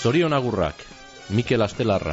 Zorion agurrak, Mikel Astelarra.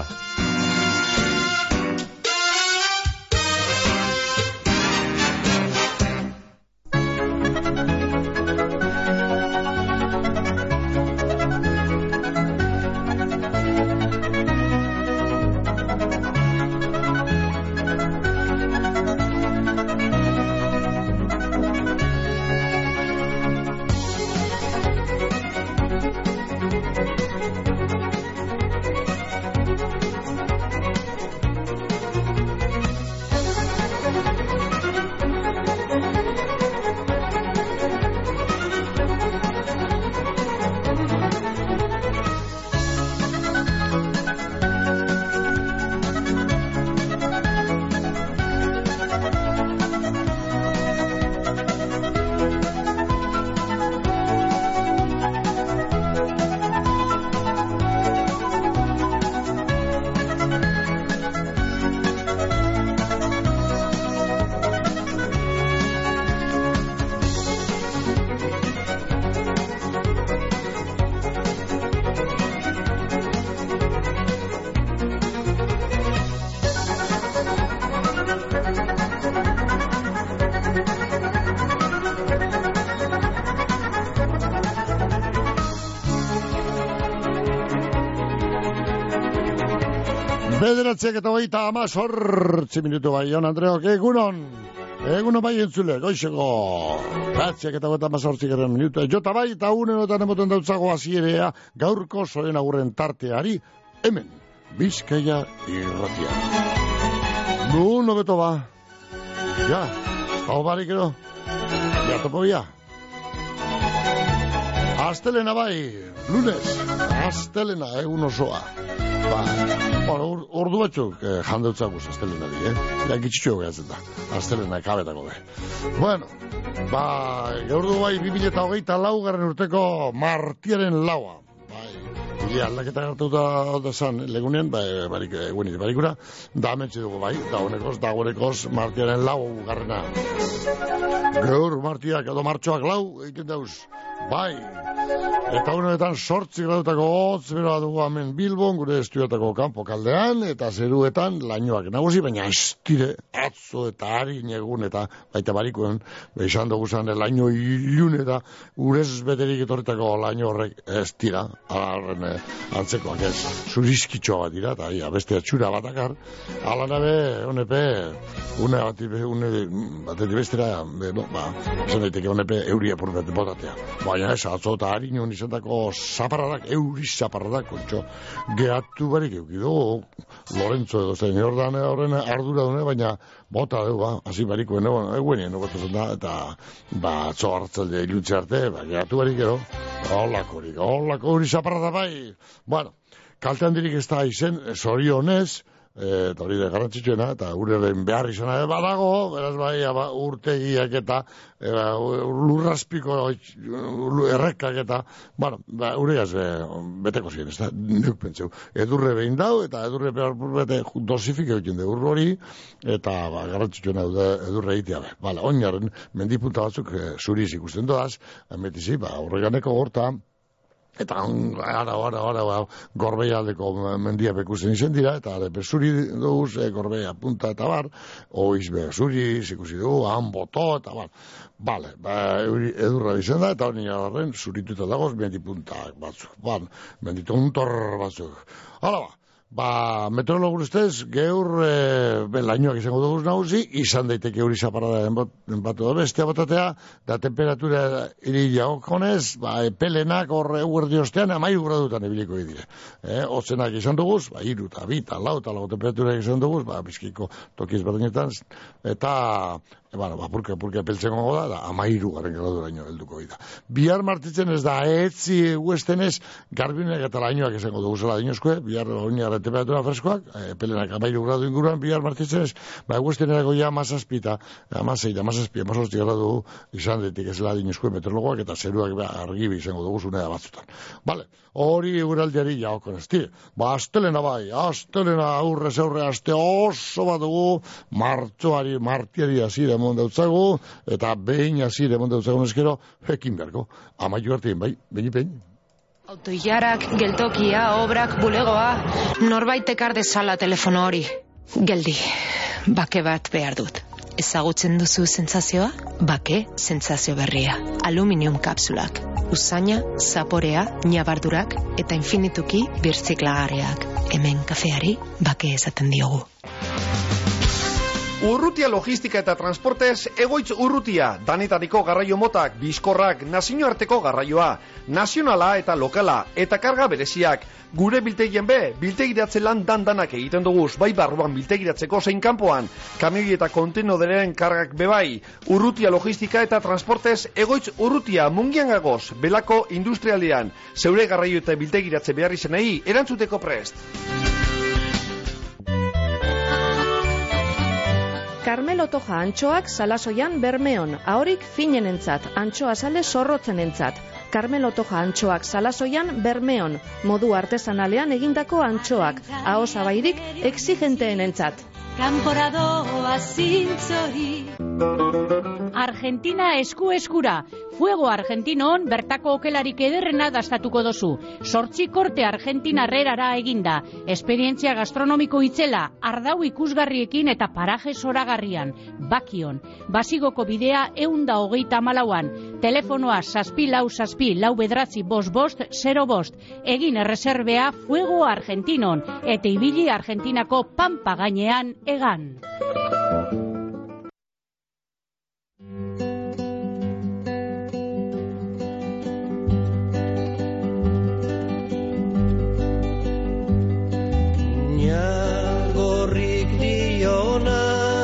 Bederatziak eta hogeita 18 minutu bai, Jon Andreok, egunon bai entzule, goizeko, bederatziak eta hogeita 18 minutu, jota bai, eta unenotan emoten dautzago hasierea gaurko Zorien agurren tarteari, hemen, Bizkaia irratia. Nu beto ba, ja, hau barik edo, ja topo bia. Astelena bai, lunes, astelena, egun osoa. Ordu batzuk jandeutzakus astelenari, ja gitxitxo gehatzen da, astelena kabetako be. Bueno, gaur du bai 2024 urteko martiaren laua. Aldaketa gertuta da zan legunean, barikura, da ametxe dugu bai, dagoenekoz martiaren lau garrena. Gaur martiak edo martxoak lau egiten dauz, bai. Eta honetan 8 gradutako hotz beroa dugu hemen Bilbon, gure estudiotako kanpo kaldean, eta zeruetan lainoak nagusi, baina estire, atzo eta harin egun, eta baita barikuen, izan dugu zan laino ilun, eta urez beterik etorretako laino horrek ez dira, alarren antzekoak ez, zurizkitxoa bat dira, eta beste atxura batakar, ala nabe, honepe, une batetik bestera, esan daiteke honepe euria purgate botatea, baina ez, atzo eta harin egun izatako zaparradak, euri zaparradak, kontxo, gehatu barik eukidu, Lorenzo edo zein horren ardura dune, baina bota dugu, hasi bariko eguenien, eta atzo hartzalde ilutze arte, gehatu barik edo, holako euri zaparrada bai, bueno, kaltean dirik ez da izen, zorionez, eta hori da garrantzitsuena, eta ureren behar izana badago, beraz bai, urtegiak eta lurraspiko errekak eta, bueno, urregaz beteko ziren, ez da, neuk pentseu. Edurre behin dau, eta edurre behar bete dosifik egiten dugu hori, eta garrantzitsuena edurre egitea be. Bala, oinaren mendipunta batzuk zuriz ikusten doaz, emetizi, horreganeko horta, eta ara, Gorbeia aldeko mendia bekusten izen dira, eta arepe zuri duz, Gorbeia punta eta bar, oiz be zuri, ikusi dugu, han boto, eta bar. Bale, edurra dizen da, eta hori horren zurituta dagoz, mendipuntak batzuk, mendituntor batzuk. Hala meteorologur ustez, geur lainoak izango dugu nagusi, izan daiteke euri zaparrada enbatu da bestea botatea, da temperatura irila okonez, pelenak horre eguerdi ostean, 13 gradutan ebiliko edire. Otzenak izan dugu, 3, 2, 4, lau temperatura izan dugu, bizkiko tokiz berdinetan, eta apurka peltzen gongo da 13 graduraino helduko dira. Bihar martitzen ez da, etzi eguestenez, garbinek eta lainoak izango dugu zela dinozkoe, bihar oinaren temperatura freskoak, pelenak 13 gradu inguruan, bihar martitzen ez, eguestenerako ja 17 gradu izan detik ez ladinozkoe meteorologoak, eta zeruak argibi izango dugu zunea batzutan. Hori eguraldiari jaokon ez dire. Astelena aurrez aurre aste oso bat dugu, martiari hasi demon dautzagu, eta behin hasi demon dautzagu neskero, ekin beharko. Amaitu hartien, bai, behin. Autoilarak, geltokia, obrak, bulegoa, norbait ekar dezala telefono hori. Geldi, bake bat behar dut. Ezagutzen duzu sentsazioa? Bake sentsazio berria. Aluminium kapsulak. Usaina, zaporea, ñabardurak eta infinituki birziklagarriak. Hemen kafeari bake esaten diogu. Urrutia logistika eta transportez Egoitz Urrutia, danetariko garraio motak, bizkorrak, nazioarteko garraioa, nazionala eta lokala, eta karga bereziak. Gure biltegien biltegiratze lan danak egiten duguz, bai barruan biltegiratzeko zein kanpoan, kamioi eta kontenoderen kargak bebai. Urrutia logistika eta transportez Egoitz Urrutia, Mungian gagoz, Belako industrialdean, zeure garraio eta biltegiratze behar izenei, erantzuteko prest. Carmelo Toja antxoak Salasoian Bermeon, ahorik finenentzat, antxoa sale zorrotzenentzat. Carmelo Toja antxoak Salasoian Bermeon, modu artesanalean egindako antxoak, aho zabairik exigenteenentzat. Kanporadoa zintzori. Argentina esku-eskura. Fuego Argentinon bertako okelarik ederrena dastatuko dozu. 8 korte argentinarrerara eginda. Esperientzia gastronomiko itzela, ardau ikusgarriekin eta paraje zoragarrian. Bakion. Basigoko bidea 134an. Telefonoa 6464645 Egin erreserbea Fuego Argentinon. Eta ibili Argentinako pampa gainean egan. Gorrik diona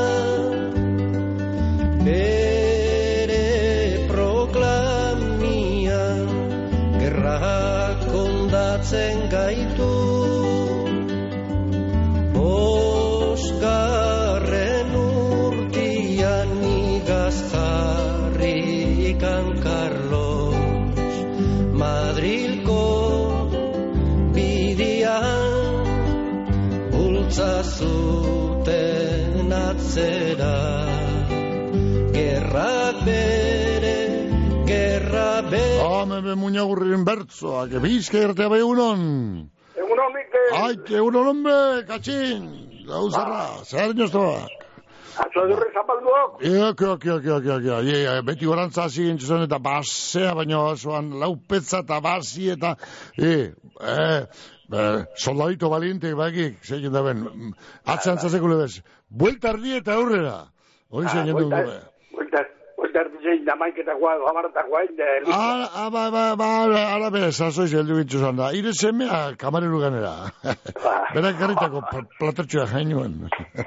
bere proklamia gerrak ondatzen gaitu bosgarren urtian igazjarrikan Carlos Madrilko bidian zuten atzera gerrak bere Meme muñagurriren bertzoak, bizka ertea bai egunon. Egunon, Mikel. Ai, egunon hombre, katxin. Gauzarra, zer niostoak. Atzo edurre zapalduak. Beti gorantza hasi gintzen eta basea, baina osoan laupetza eta basi eta soldadito valiente bakik, zeiken da ben, atzean zazekule bez, buelta ardi eta aurrera. Hori zeiken dugu. Buelta ardi zein da maiketakoa, hamaratakoa, ara bez, azoiz heldu gintzuzan da. Ire semea kamarelu ganera. Berak garritako platertxoa jainuen.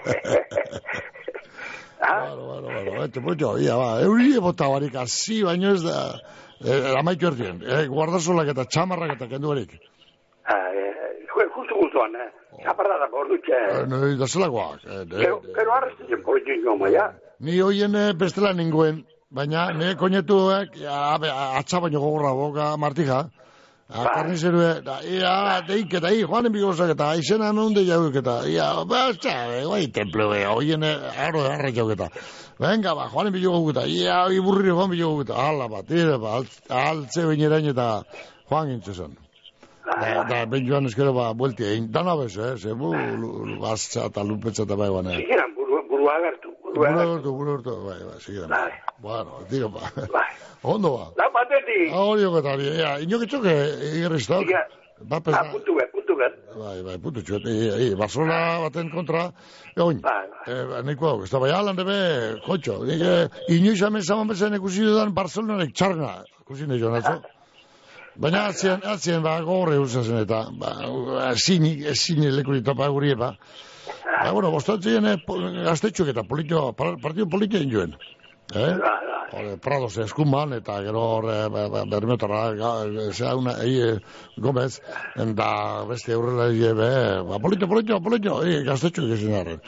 Eurie bota barik, hasi baino ez da, amaitu erdien, guardazolak eta txamarrak eta kendu barik. Justu, zaparra da bordutxe. Da zelakoak. Pero arrestien politik goma, ja? Ni hoien bestela ninguen, baina ne koñetuak, atza baino gogorra boka martija, karnizerue, deik eta joanen bigozak eta izena nonde jauk eta, guai templo, hoien aro arra jauk eta. Venga, joanen bilogu eta, iburri joan bilogu eta, ala bat, altze bainerain eta joan gintzuzan. Da, ben joan eskero buelti egin, dana bez, zebu, gaztza eta lupetza eta bai guan. Sigiran, buru agertu. Bai, sigiran. Bueno, tiro pa. Ondo ba. Da, batetik. Hori oketari, inokitxoke igerriztok. Puntu bet. Bai, puntu txuet. Barcelona baten kontra, egoin. Neiko hau, ez da bai alan debe, kotxo. Inoiz amen zaman bezen ekusi dudan Barcelonanek txarna. Ekusi nahi joan, atzo. Baina atzien gorre usazen eta ezin lekurik topa guri epa. Bostatzen gaztetxuek eta partidu politio egin joen. Prados eskuman eta gero bermeotarra Gomez eta beste aurrela politio gaztetxuek ezin darren.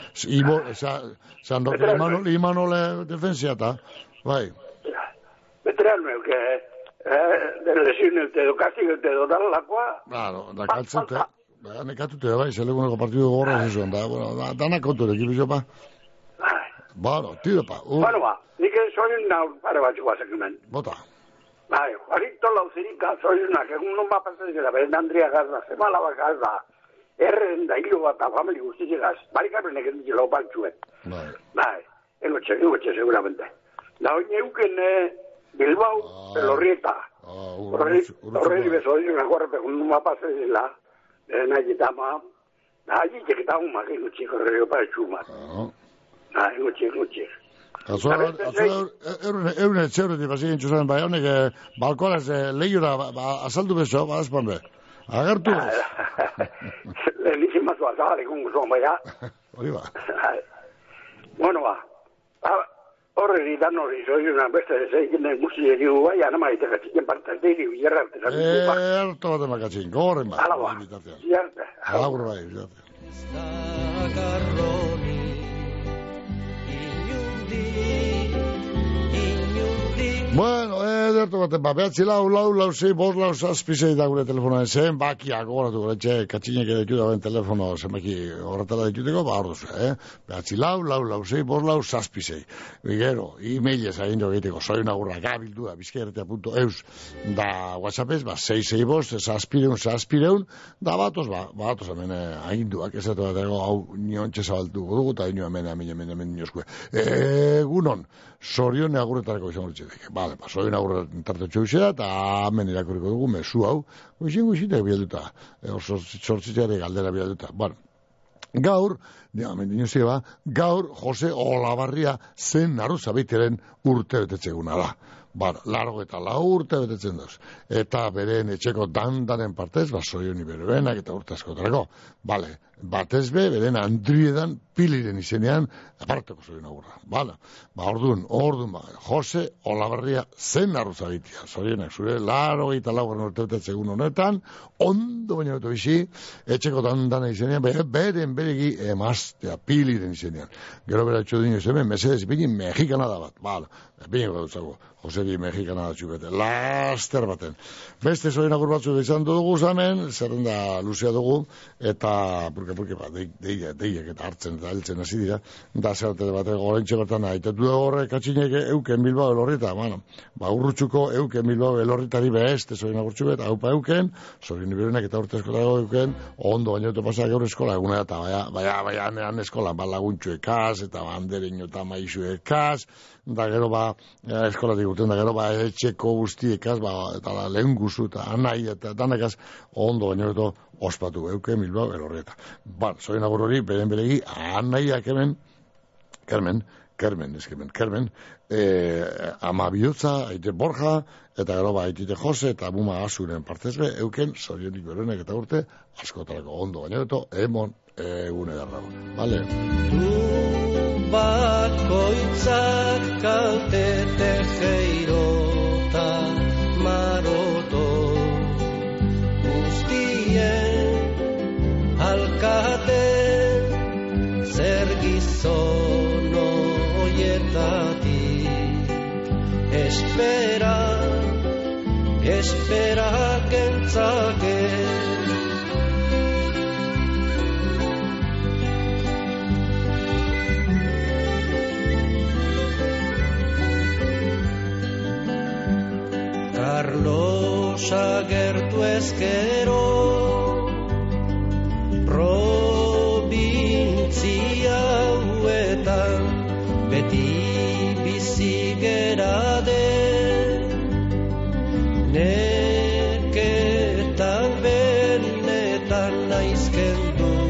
Imanole defensia eta bai. Veterano de lesiones edo kastigo dalakoa. Claro, da kaltzute. Nekatute bai, seleguneko partidu gorra zizuen da. Danak konturek, ilusio pa. Bueno, tiro pa. Bueno, nik soinen nau pare batzuk bazekimen. Bota. Bai, Juanito Lauzirika, zoizunak, egun non bat pasazela, beren Andrea gazda, zemala bat gazda, erren da hilo bat, famili guztizegaz, barikarrenek endizela opantxuen. Bai, engotxe, seguramente. Da hori euken Bilbao, Elorrieta. Horreri bezo, egun non bat pasazela, beren agitama, allí que estamos más que muchos correos para chumar. Ah, muchos. Eune etxeureti bazien txuzen, bai honek balkoraz lehiura azaldu bezo, badazpan be. Agertu bez. Lehenizima zua zahale konguzuan bai, hori ba. Bueno, ba. Horreri dan hori zoiuna beste zeikin musik dugu bai, anama itekatzen partazteiri, bierra artezan dugu ba. Erto bat emakatzen, gorren ba. Hala ba, ziarte. Agur bai, ziarte. Bueno, edertu baten, behatzi lau, zei, bost lau, zazpizei da gure telefonoen zen, bakiak goratu gure katxinek edo ditu dagoen telefono zenbaki horretara dituteko, ba hor duzu, behatzi lau, zei, bost lau, zazpizei. Gero, e-mailez egin dugu egiteko, soinagurra gabildua, bizkairretea.eus, da whatsappez, ba, zei bost, zazpireun, da batoz hemen aginduak, ez dut bat hau niontxe zabaltuko dugu, eta hemen nioskue. Egunon, Sorion agurretarako izan horretxetik. Bale, Sorion agurretarako tartetxo izera, eta hemen irakurriko dugu, mesu hau, guizitek bialduta, sortzitzeare galdera bialduta. Bueno, gaur, gaur Jose Olabarria zen Narruzabeitiaren urte betetzeguna da. Largo eta urte betetzen duz. Eta beren etxeko dandanen partez, Sorioni beroenak eta urte askotarako. Bale, batez beren Andriedan Piliren izenean, aparteko Sorion agurra. Bale, orduan, Jose Olabarria zen Narruzabeitia. Sorionak zure, 84 urte betetzegun honetan, ondo baina beto bizi, etxeko dandanen izenean, beren beregi emaztea Piliren izenean. Gero bera etxo dino izenean, mesedez, binin mexikana da bat. Bale, binin gautzago. Joseri mexikana da txupete, laster baten. Beste Sorion agur batzuk izan dugu zamen, zerrenda luzea dugu, eta purke deiak eta hartzen eta heltzen hasi dira, da zerte bate gorentxe bertan haitetu dugu horre katxinek euken Bilbao elorrita, urrutxuko euken Bilbao elorritari beste Sorion agur txupet, haupa euken, Sorion iberenak eta urtezkotago euken, ondo baina eto pasak gaur eskola, eguna eta baina anean eskola, laguntxo ekaz, eta bandereño eta maizu ekaz, da gero eskolatik urten, da gero etxeko guztiekaz, eta lehen guzu, eta anai, eta danekaz, ondo baino eto ospatu euke Bilbao elorrieta. Sorion agur hori, beren beregi, anaiak hemen, Kermen, ama bihotza, aite Borja, eta gero aitite Jose, eta buma azuren partezbe, euken, Sorionik beroenak eta urte, askotarako ondo baino eto, emon egune darrago. Vale? Bakoitzak kalte tejeirota maroto guztien alkate zer gizon oietatik espera kentzake Carlos agertu ezkero provintzia huetan beti bizi gera den neketan benetan naizken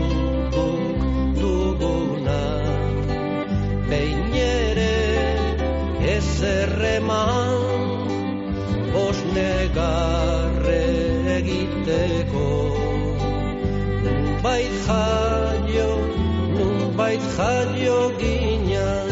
duguna behin ere ezerreman negarre egiteko nunbait jaio ginen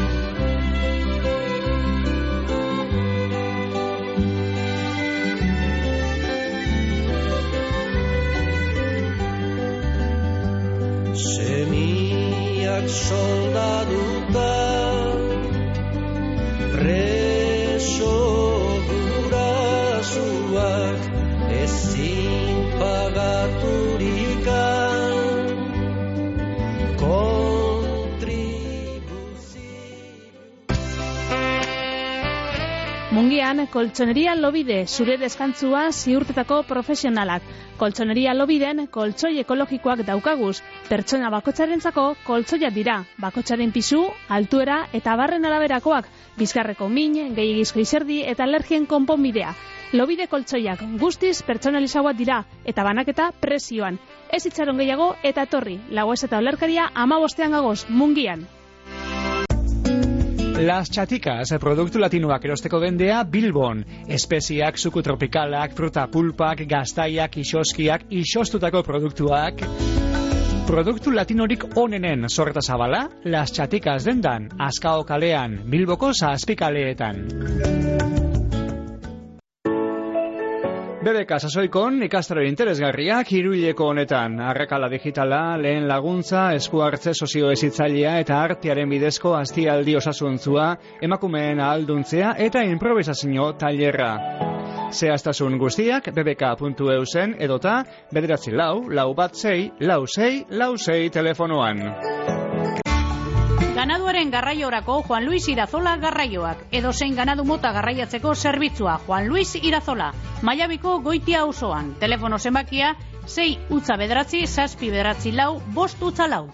semiak soldaduta preso ezin pagaturikan kontribuzio Mungian, Koltsoneria Lobide, zure deskantzua ziurtetako profesionalak. Koltsoneria Lobiden, koltsoi ekologikoak daukaguz. Pertsona bakotsarentzako koltsoiak dira. Bakotsaren pisu, altuera eta barren araberakoak. Bizkarreko min, gehiagizko izerdi eta alergien konponbidea. Lobide koltsoiak guztiz pertsonalizauak dira eta banaketa prezioan. Ez itxaron gehiago eta etorri. Lagoez eta olerkaria 15 gagoz, Mungian. Las Chaticas, produktu latinoak erosteko dendea Bilbon. Espeziak, suku tropikalak, fruta pulpak, gaztaiak, isoskiak, isostutako produktuak. Produktu latinorik onenen sorreta zabala, Las Chaticas dendan, Azkao kalean, Bilboko zazpikaleetan. BBK sasoikon ikastaro interesgarriak hiruileko honetan. Arrakala digitala, lehen laguntza, esku hartze soziohezitzailea eta artearen bidezko aztialdi osasuntzua, emakumeen ahalduntzea eta improvisazio tailerra. Zehaztasun guztiak bbk.eusen edota 944-416-466 telefonoan. Ganaduaren garraiorako Juan Luis Irazola garraioak. Edozein ganadu mota garraiatzeko zerbitzua Juan Luis Irazola. Mallabiko Goitia auzoan. Telefono zenbakia 6 utza bederatzi, 7 bederatzi lau, 5 utza lau.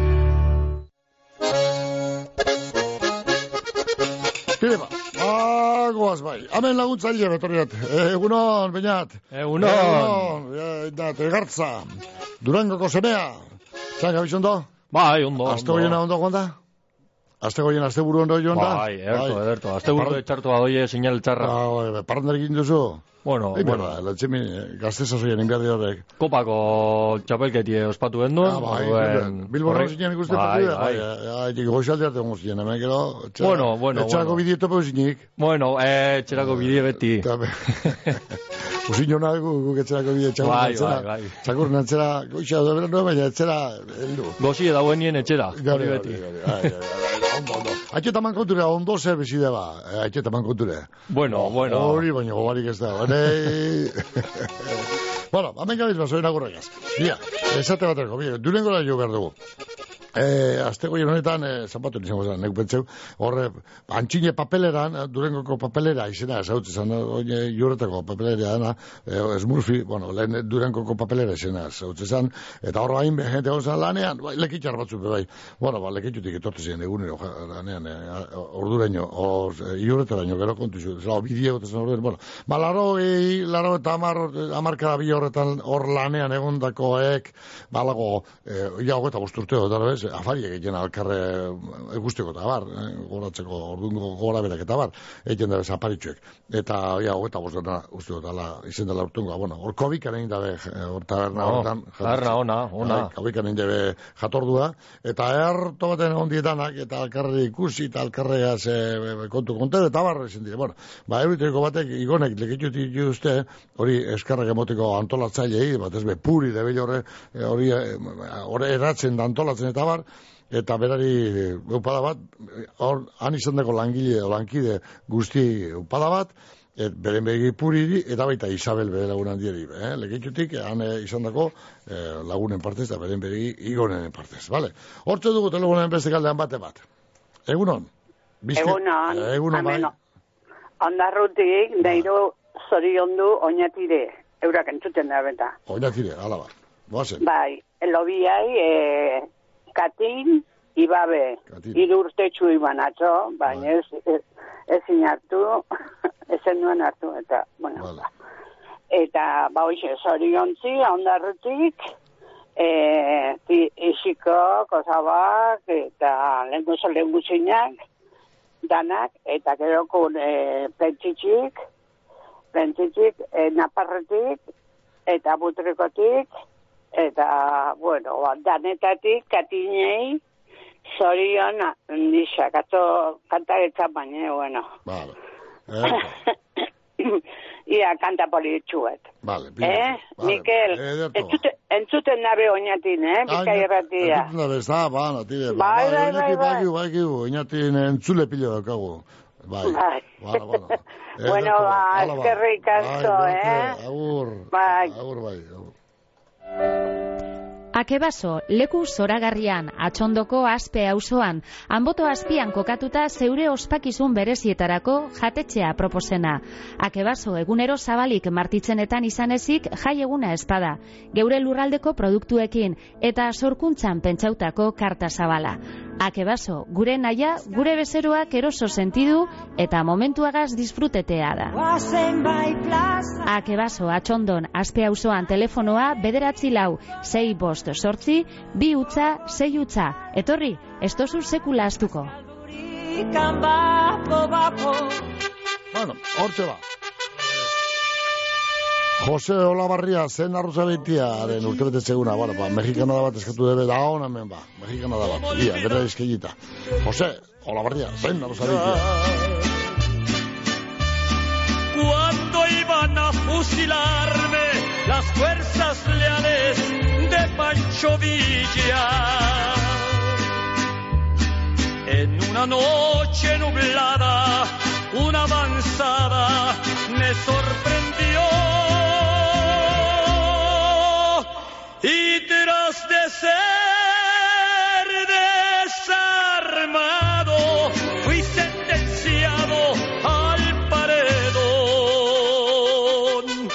Tire ba, goaz bai. Hemen laguntzaile betorriat. Egunon, Beñat. Egunon. Egartza. Durangoko semea. Txanga bizondo? Bai, ondo. Aste goiena ondo joan da? Aste buru ondo joan da? Bai, ederto. Aste buru etxartu adoie sinal txarra. Parrandar egin duzu? Bueno. Gaztezazoien inbiardi horrek. Kopako txapelketie ospatu genduen. Bilbon hau zinean ikusten partida. Bai. Goizalde arte hongo zinean, hemen gero. Bueno. Etxerako bidie tope zinik. Bueno, etxerako bidie beti. Uzino nago, guk etxerako bidie txakur nantzera. Goizia da bera baina etxera. Gozi edauen nien etxera. Hori beti. Ondo. Aitxetaman konture, ondo zer bizide ba. Aitxetaman konture. Bueno. Hori baina gobarik ez da. Bueno, hemen gabiz basoen agurregaz. Bia, esate bateko, durengo da jo behar dugu. Aztegoien honetan, zapatu nizango zen, nek pentseu, horre, antxine papeleran, Durengoko papelera izena, zautzen zen, juretako papelera dana, Smurfi, bueno, lehen Durengoko papelera izena, zautzen zen, eta horre hain jente gonzan lanean, lekitxar batzuk, bai, bueno, lekitxutik etorte ziren egunero, lanean, orduraino, juretaraino, gero kontu zu, bideo eta zen orduen, bueno, laro eta amarkada bi horretan hor lanean egondakoek, balago, ja, hogeta guzturteo, dara bez, afariak egiten alkarre guztiko eta bar, goratzeko ordungo gora berak eta bar, egiten dabe zaparitxuek. Eta, hogeta guztiko usteko dala, izen dela urtungoa, bueno, hor kobikan egin dabe, hor taberna horretan. Taberna, ona. Kobikan egin dabe jatordua, eta erto baten ondietanak, eta alkarre ikusi, eta alkarreaz kontu kontere, eta bar, izan dire. Bueno, euriteko batek, igonek, lekitxutik juzte, hori eskarrak emoteko antolatzailei, bat ez be, puri debile hori eratzen da antolatzen eta bar, eta berari upada bat, han izan dago langile o lankide guzti upada bat, beren begi puriri, eta baita Isabel bere lagunan dieri, lekitxutik, han izan dago lagunen partez, eta beren begi igonen partez, bale? Hortze dugu telefonen beste kaldean bate bat. Egunon? Egunon, bai. Ondarrutik, neiro zoriondu oinatire, eurak entzuten da beta. Oinatire, ala bat. Boazen. Bai, lobiai, Katin, Ibabe, 3 urtetxu iban atzo, baina ezin hartu, ezen nuen hartu, eta, bueno, eta, hoxe, zoriontzi, ondarrutik, isiko, kozabak, eta lehen guzinak, danak, eta gerokun pentsitxik, naparretik, eta butrikotik, eta, bueno, danetatik, Katinei, zorion nisa, kantaretzan baina, bueno. Vale. Ia, kanta politxuet. Vale, Mikel, entzuten nabe oinatin, Bizkai erratia. Entzuten nabe, ez da, tire. Bai, oinatin entzule pilo dakagu. Bai. Bueno, eskerrik asko, Agur, bai. Akebaso, leku zoragarrian, Atxondoko Aspe auzoan, Anboto azpian kokatuta zeure ospakizun berezietarako jatetxea proposena. Akebaso egunero zabalik martitzenetan izan ezik jai eguna espada, geure lurraldeko produktuekin eta sorkuntzan pentsautako karta zabala. Akebaso, gure naia, gure bezeroak eroso sentidu eta momentuagaz disfrutetea da. Akebaso, Atxondon, Aspe auzoan telefonoa 945-6-8-2-6 Etorri, ez tozu sekula astuko. Bueno, hortxe ba. Jose Olabarria, zen arrozabetiaren urtebete seguna, mexikana da bat eskatu debe da hona hemen ba, mexikana da bat, bera izkegita. Jose Olabarria, zen arrozabetia. Cuando iban a fusilarme las fuerzas leales de Pancho Villa, en una noche nublada, una avanzada me sorprendió. Y tras de ser desarmado, fui sentenciado al paredón.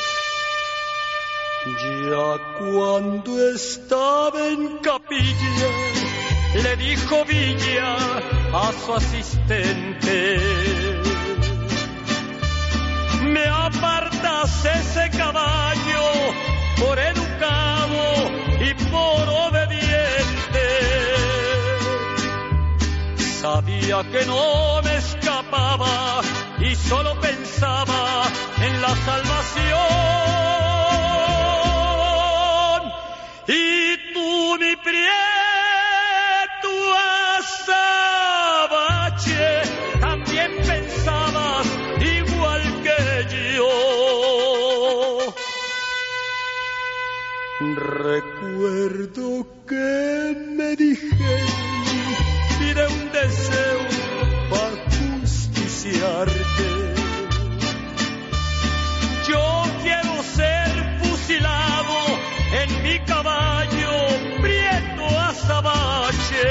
Ya cuando estaba en capilla, le dijo Villa a su asistente: me apartas ese caballo por educado y por obediente. Sabía que no me escapaba y solo pensaba en la salvación. Y tú, mi prieto azabache, también pensabas igual que yo. Recuerdo que me dijeron, pide un deseo para justiciarte. Yo quiero ser fusilado en mi caballo prieto azabache.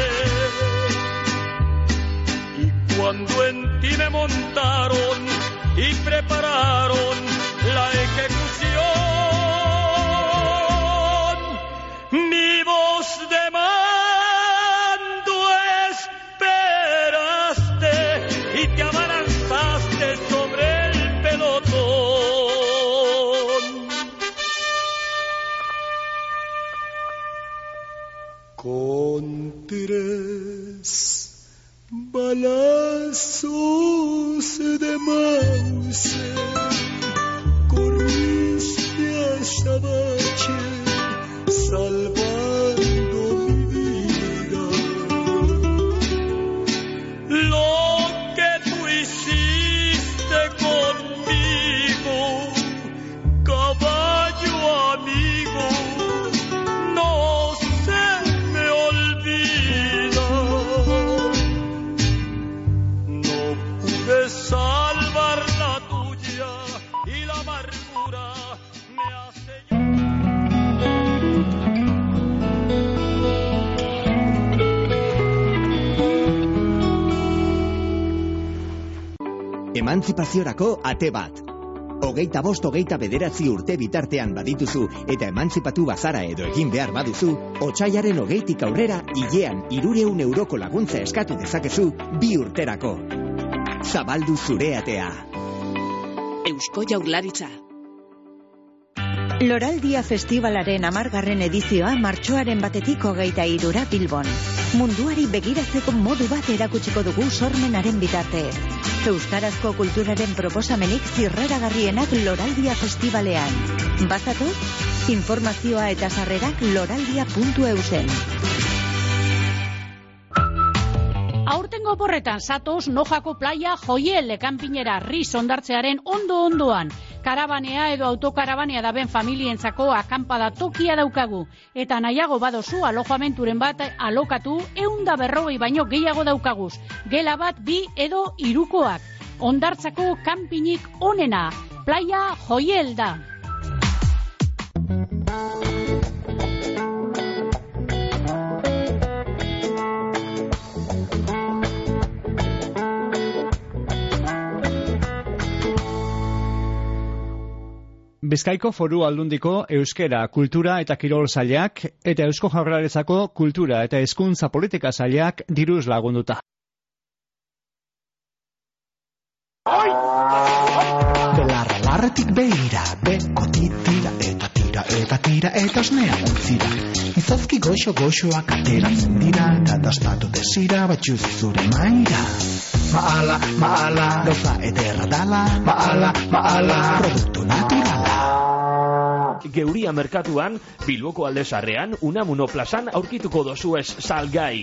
Y cuando en ti me montaron y prepararon la ejecución, mi voz de mando esperaste y te abalanzaste sobre el pelotón. Con 3 balazos de Mauser corriste a Azabache, salvando mi vida. Lo que tú hiciste conmigo, caballo amigo, no se me olvida. No pude salvar la tuya y la amargura me hace... Emantzipaziorako ate bat. 25-29 urte bitartean badituzu eta emantzipatu bazara edo egin behar baduzu, otsaiaren 20 aurrera hilean 300 euroko laguntza eskatu dezakezu 2 urterako. Zabaldu zure atea. Eusko Jaurlaritza. Loraldia Festivalaren 10. edizioa martxoaren 1-tik 23 Bilbon. Munduari begiratzeko modu bat erakutsiko dugu sormenaren bitartez. Euskarazko kulturaren proposamenik zirraragarrienak Loraldia Festivalean. Bazatoz? Informazioa eta sarrerak loraldia.eusen. Aurtengo oporretan zatoz Nojako playa Joiel ekanpinera Riz ondartzearen ondo-ondoan. Karabanea edo autokarabanea daben familientzako akampada tokia daukagu. Eta nahiago badozu alojamenturen bat alokatu 140 baino gehiago daukaguz. Gela bat 2 edo 3koak. Ondartzako kanpinik onena. Playa Joiel da. Bizkaiko Foru Aldundiko Euskera, Kultura eta Kirol Sailak eta Eusko Jaurlaritzako Kultura eta Hezkuntza Politika Sailak diruz lagunduta. Belarra larretik behira, bekoti tira eta osnea untzira. Izozki goxoak ateratzen dira, eta dastatu desira batxuz zure maira. Maala, gauza ederra dala, maala, produktu naturala. Geuria merkatuan, Bilboko Aldezarrean, Unamuno plazan aurkituko dozuez salgai.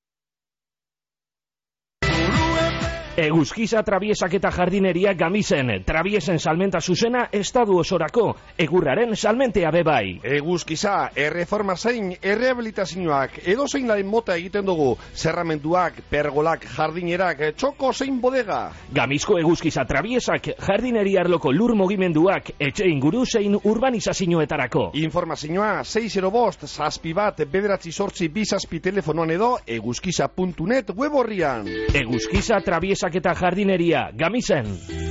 Eguzkiza trabiesak eta jardineria Gamisen, trabiesen salmenta zuzena estadu osorako, egurraren salmentea bebai. Eguzkiza, erreforma zein, errehabilitazioak, edozein laren mota egiten dugu, zerramenduak, pergolak, jardinerak, txoko zein bodega. Gamizko eguzkiza trabiesak, jardineria arloko lur mugimenduak, etxe inguru zein urbanizazioetarako. Informazioa 605 zazpi1 bederatzi sortzi 2 zazpi telefonoan edo eguzkiza.net web horrian. Eguzkiza trabiesak eta jardineria, Gamisen.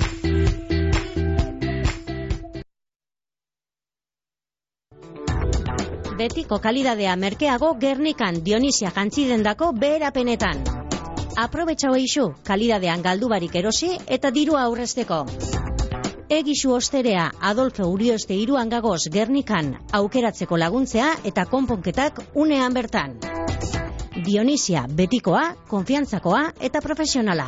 Betiko kalidadea merkeago Gernikan Dionisia jantzidendako beherapenetan. Aprobetxau eixu, kalidadean galdubarik erosi eta dirua aurrezteko. Egisu osterea Adolfo Urioste 3 gagoz Gernikan aukeratzeko laguntzea eta konponketak unean bertan. Dionisia, betikoa, konfiantzakoa eta profesionala.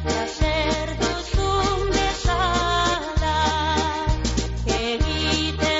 Egiten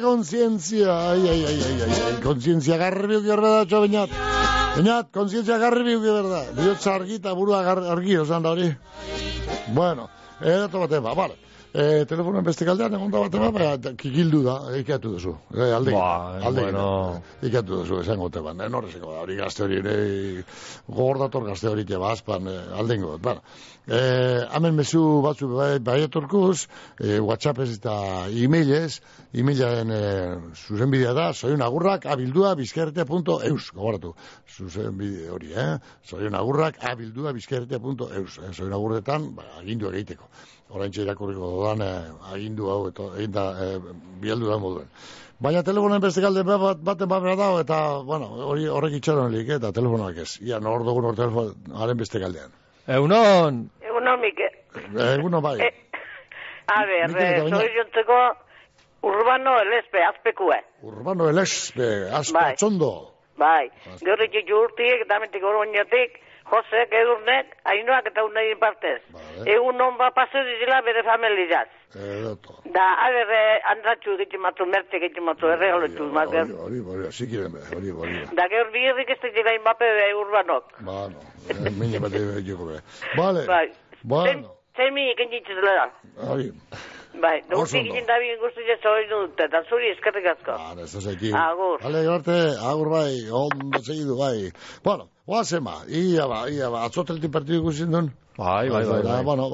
kontzientzia. Kontzientzia garbi uki berda, Beñat. Beñat, kontzientzia garbi uki berda. Biotza argi eta burua argi, osan da hori. Bueno, edo bat ema, vale. Telefonoen beste kaldean, egon da bat ema, kikildu da, ikatu duzu. Alde, ikatu duzu, esango teban. Norrezeko da, hori gazte hori, gordator gazte hori teba azpan, aldengo. Hemen mezu batzu bai etorkuz, WhatsAppez eta e-mailez, e-mailaren zuzenbidea da, soionagurrak abildua bizkaertea.eus, gogoratu, zuzenbide hori, soionagurrak abildua bizkaertea.eus, soionagurretan, agindu egiteko. Oraintxe irakurriko dodan agindu hau eta bialdu da moduen. Baina telefonen beste galde baten babera dago eta, bueno, horrek itxaron helik eta telefonoak ez. Ia, nor dugun hor telefonaren beste galdean. Egunon! Egunon, Mike. Egunon, bai. A ver, soy jontzeko Urbano Elespe, azpekue. Urbano Elespe, azpatzondo. Bai, gaurrik jurtiek, damentik oroñatik, Josek, Edurnek, Ainoak eta Unaien partez. Egun non paso dizela bere familiaz. Da, a ver, andratxu ditimatu, mertzek ditimatu, erregalotxu. Hori, zikiren be, hori. Da, gaur bierrik ez dira inbape urbanok. Bueno, mine bat egiko be. Vale, bueno. Zemi, iken dituzela da. Hori. Bai, urtik egin da bien guztu jezo hori dut, eta zuri eskerrik asko. Ez da zeki. Agur. Hale, agur bai, ondo segidu bai. Bueno, oazema, ia ba, atzoteletik partidu ikusin duen? Bai. Bueno,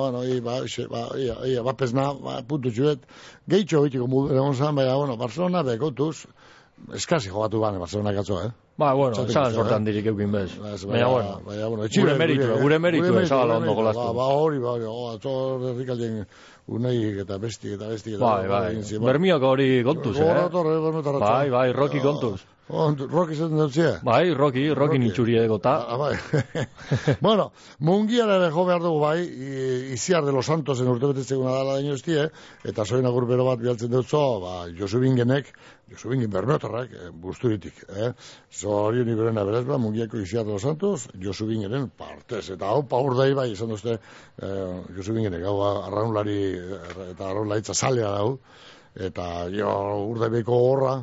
ia, bapesna, puntu txuet, gehitxo egiteko mudu, egon zan, baina, Barcelona, bekotuz, eskasi jogatu gane, Barcelona katzo, Ba, bueno, esan sortan dirik eukin bez. Baina, bueno, gure meritu, esagala ondo golaztu. Ba, hori, atzo herrikaldien uneik eta bestik. Bai, bermiok hori kontuz, Bai, Roki kontuz. Roki zaten dutzea? Bai, Roki nintxuri egota. Bai. Bueno, mungiara ere jo behar dugu bai, Iziar de los Santosen urtebetetzeguna dala daño estie, eta soin agur bero bat bialtzen dutzo, Josu Bingen bermeotarrak, busturitik, Zorion iberena berez, mungiako Iziar de los Santos, Josu Bingenen partez, eta hau paurdai bai, izan duzte, Josu Bingenek, hau arraunlari, eta arraunlaritza salea dau, eta urdaibeiko horra,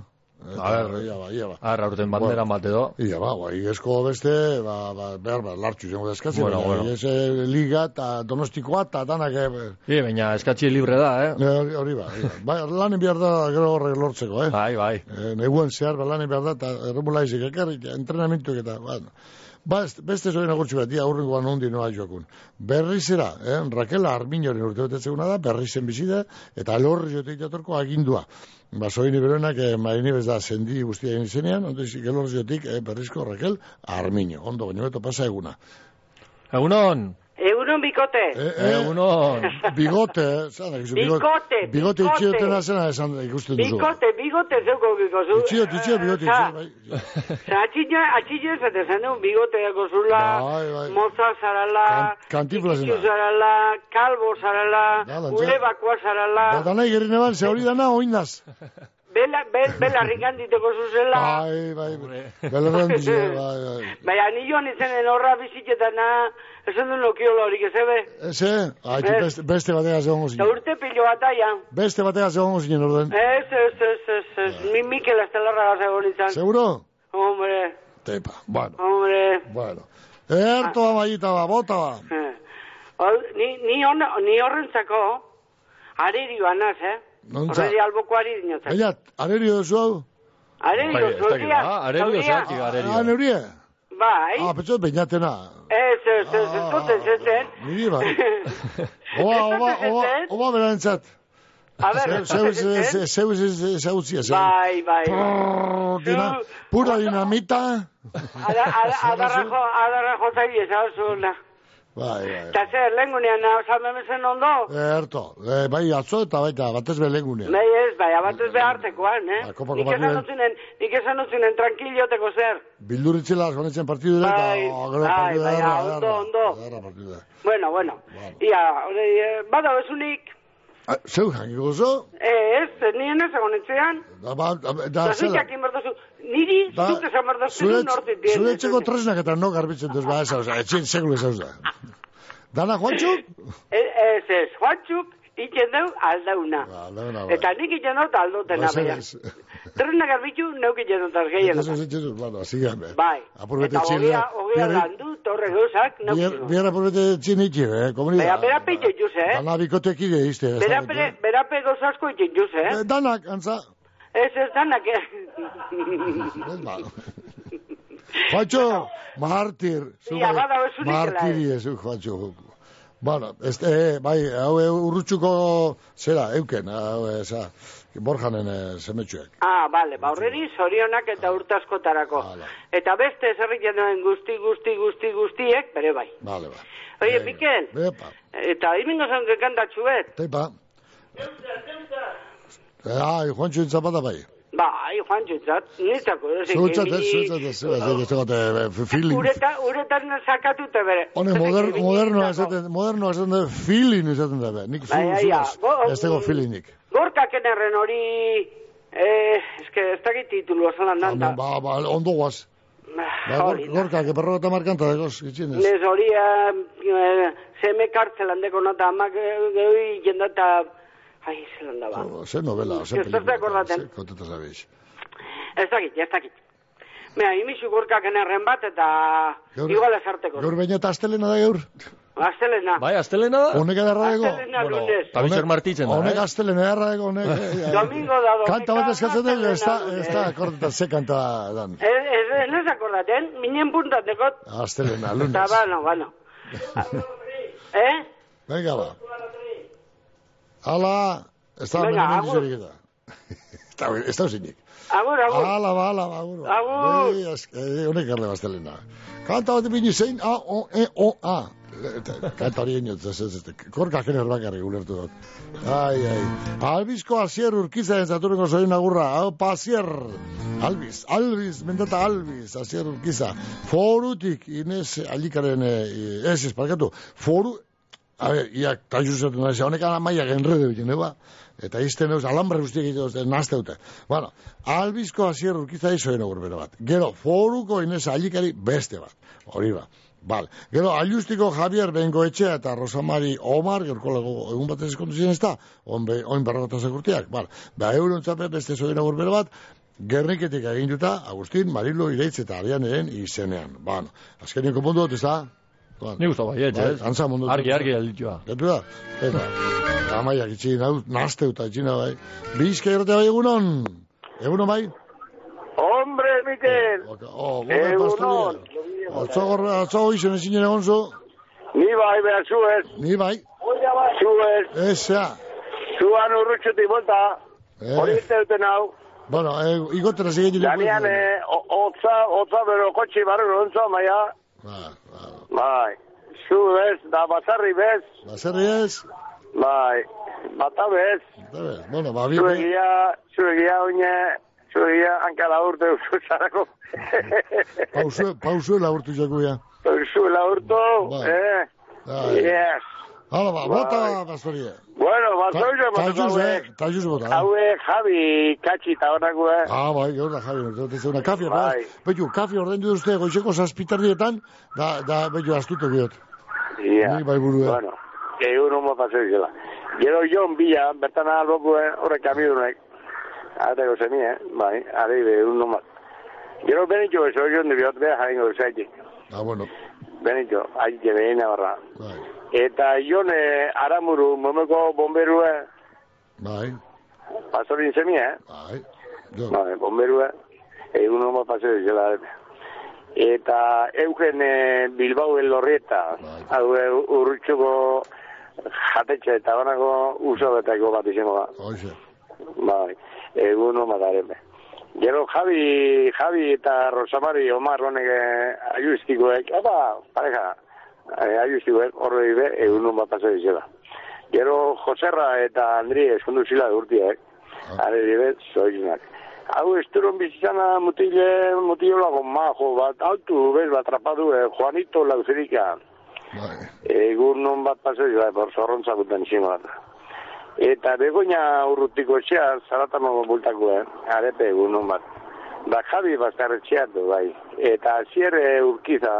ia ba. Urten bandera bat edo. Ia ba, igezko beste, behar lartxu zengo da eskatzi. Bueno. Liga eta Donostikoa eta danak... baina eskatzi libre da, Hori ba. Lanen behar da gero horrek lortzeko, Bai. Neguen zehar, lanen behar da, eta erremulaizik ekarrik, entrenamentuak eta... Beste zoin agurtxu bat, aurrengoan ondi noa joakun. Berrizera, Raquel Armiñoren urtebetetzeguna da, berrizen bizide, eta elorri jotik jatorko agindua. Zoin iberoenak, marini bez da, zendi guztia egin izenean, ondoizik elorri jotik berrizko Raquel Armiño. Ondo, baino beto pasa eguna. Egunon! Egunon, bikote! Egunon! Bigote, bigote itxiotena zena esan ikusten duzu. Bigote zeuko bikozu. Itxio, bigote. Atxillo esaten zen, bigote gozula, moza zarala, itxio zarala, kalbo zarala, ulebakoa zarala. Danai gerrine ban, ze hori dana oinaz. Belarrikan diteko zuzela. Bai. Belarrikan diteko, bai. Baina, nioan izenen horra biziketana, esan duen lokiola horik, ebe? Beste batean zegoen gozinen. Eta urte pilo bat aia. Beste batean zegoen gozinen orden. Mikel Estelarra zegoen izan. Seguro? Hombre. Tepa, bueno. Hombre. Ertoa baita ba, bota ba. Ni horrentzako, arerio anaz, Horreri alboko arerio. Baina, arerio duzu hau? Arerio zuzia. Arerio zaki, arerio. Neurie? Bai. Petxot bainatena. Zuten. Niri bai. Oba berantzat. A ver, zeu ezagutzia. Bai. Pura dinamita. Adarra jozaili ezaguzuna. Bai. Eta zer, lengunean salmemezen ondo? Erto, bai atzo eta baita, batez be lengunean. Bai, batez be hartekoan, Nik esan utzinen tranquilioteko zer. Bilduritzela, zonetzen partidu dira, Bai, ondo. Bueno. Ia, bada bezunik. Zeu jangiko zo? Nien ez egonetzean. Da, zela. Niri, zuk esan berdozen nortit. Zure etxeko tresnak eta no garbitzen duz, etxen segulu ez hau da. Dana Juantzuk? Ez, Juantzuk Itzen dau, aldauna. Eta nik itzen dut aldotena, bera. Trenak arbitu, neuk itzen dut azgeien. Bueno, así gambe. Bai. Eta hogea landu, torre gauzak, neuk itzen dut. Biara aprobetetzen itxe, komunidad. Bera peitzen juz, Dana bikotekide, izte. Bera pe gauzasko itzen juz, Danak, antza. Ez danak, Juancho, mártir. Mártiri ez, Juancho. Bueno, bai, hau urrutxuko zera, euken, hau, Borjanen semetxuek. Bale, horreri zorionak eta urtaskotarako. Eta beste zerriken duen guztiek, bere bai. Bale. Oie, Mikel, eta imingo zonke kantatxuet. Teipa. Juancho entzapata bai. Bai, Juancho entzat, nintzako. Zutzat, feeling. Uretan sakatute bere. Hone, modernoa esaten da, feeling esaten da, nik ez tego feelingik. Gorka kenerren hori, ez dakit titulu osalan danta. Ba, ondo guaz. Gorka, que perro eta markanta dagoz, itxinez. Nes hori, zeme kartzelan deko nota, amak gehi jendata... Ai, zelan da ba. Ze novela, ze pelikula. Ez akordaten. Konteta zabeiz. Ez dakit. Mira, imizu gorkak enerren bat eta igual esarteko. Gaur baina eta astelena da gaur? Astelena. Bai, astelena da? Honek edarra dago? Astelena lunes. Tabitxer martitzen da, Honek astelena edarra dago, honek. Domingo da, Kanta bat eskatzen dugu, ez da akordeta, ze kanta dan. Ez akordaten, minen puntat dekot. Astelena, lunes. Eta, bueno. Venga, ba. Hala, ez da menenik izorik eta. Ez da usinik. Agur. Hala, agur. Honek garle bastelena. Kanta bat ipini zein, A. Kanta hori eniot, korka jener bakarri gulertu dut. Ai. Albizko Asier Urkiza entzaturrengo zorin agurra. Asier. Albiz, mendata Albiz, Asier Urkiza. Forutik, Inez Alikaren, parkatu. A ver, ia tajuzetu nahi, honek amaiak enrede bitin, eta izten eus, alambre guztiak egiten nazte dute. Bueno, Albizko Asier Urkiza izoen agurbero bat. Gero, Foruko Inez Alikari beste bat. Hori ba. Bale. Gero, Aliustiko Javier Bengoetxea eta Rosamari Omar, gerkolego egun bat ezkontu ziren ez da, oin berrogata sekurtiak. Bale. Euron txape beste zoen agurbero bat, Gerniketik egin duta, Agustin, Marilo, Ireitz eta Arianeren izenean. Bueno, azkeniko puntu dut ez da, Ni gustu bai, ez? Argi alditua. Eta, amaiak itxin, nazte eta itxina bai. Bizka errate bai egunon? Egunon bai? Hombre, Mikel! Egunon! Atzo izen ezinen egon zu? Ni bai, beha zuez. Ni bai? Zuez. Eza. Zuan urrutxutik bolta. Hori izte duten hau. Bueno, igotera zigin dile. Danian, otza bero kotxi barru nontza, maia. Bai, zu bez, da basarri bez. Basarri ez? Bai, bata bez. Bueno, ba, bien. Zuegia hankala urte uzarako. Pausu laurtu jakuia. Pausu laurtu, Yes. Hala ba, bota, pastoria. Bueno, basoize, Tajuz bota. Haue Javi katxi eta honako, bai, gaur da Javi, una kafia, betu, kafia ordendu duzte goizeko zazpitardietan, da, betu, astuto biot. Ni bai burue. Bueno, egun homo pasoizela. Gero Jon Bila, bertan alboku, horrek amidunek, ateko zeni, bai, aribe, egun homo. Gero benitxo, eso, Jon de biot, beha jaringo zaitik. Bueno. Benitxo, aite behina barra. Bai. Eta Jone Aramuru, momeko bomberue. Bai. Pastorin semia, Bai. Bomberue. Egun homo paseo zela. Eta Eugen Bilbao Elorrieta. Hau urrutxuko jatetxe eta banako uso betako bat izango da. Oixe. Bai. Egun homo dareme. Gero Javi eta Rosamari Omar honek ayustikoek. Pareja. Ayustikoek horre ibe egun homo paseo zela. Gero Joserra eta Andri eskondu zila urtiak. Are dibe zoizunak. Hau esturon bizitzana mutiolago majo bat, altu bez bat trapadu, Juanito Lauzerika. Egun non bat paseo por zorrontza guten izin bat. Eta begoina urrutiko etxea, zaratamo bultako, arepe egun non bat. Da Javi bastarretxeatu, bai. Eta Asier Urkiza,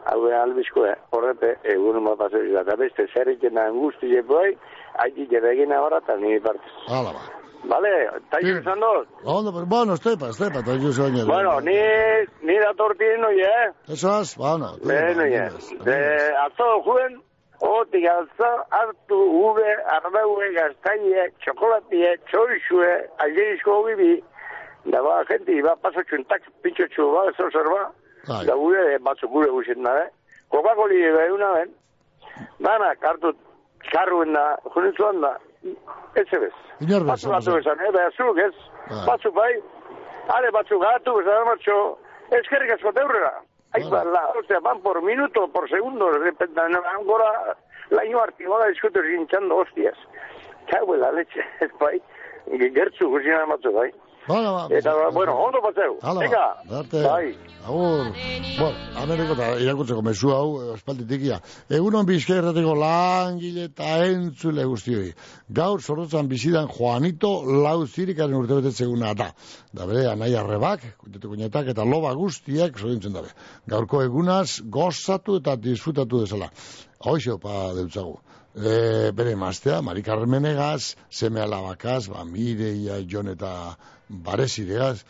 hau albizko, horrepe, egun bat pasau izan, eta beste zerriken da guzti jepoi, haiti jeregin ahora, eta nire partez. Hala ba. Vale, taio izan dut? Bueno, estepa, taio izan dut. Bueno, ni datortien noie, Eso has, bueno. Noie. Atzo juen, otik altza, hartu, ube, ardaue, gaztaie, txokolatie, txorixue, algerizko hogibi, da ba, gente, ba, pasatxun tak, pitxotxu, ba, zer ba, da gure, batzuk gure guzen da, Coca-Coli behuna ben, danak, hartu, karruen da, junitzuan da, ez ebez. Batzu bezan, behazuk ez, batzu bai, batzuk hartu bezan, martxo, eskerrik asko teurrera. Aipa, osea, van por minuto, por segundo, repentan, angora, laino artimoda diskutu zintzando, hostias. Cago la leche, ez bai, gertzu guzina batzu bai. Eta, bueno, ondo batzeu. Venga, bai. Agur, bueno, Ameriko eta irakurtzeko mesu hau, espalditikia. Egunon bizkai errateko langile eta entzule guztioi. Gaur zorrotzan bizidan Juanito Lauzirikaren urtebetetzeguna da. Da bere, anai arrebak, kuñetak eta loba guztiak sorintzen dabe. Gaurko egunaz gozatu eta disfrutatu dezala. Hoxe opa deutzagu. Bere emaztea, Mari Carmenegaz, seme alabakaz, Mireia, Jon eta Barezigaz,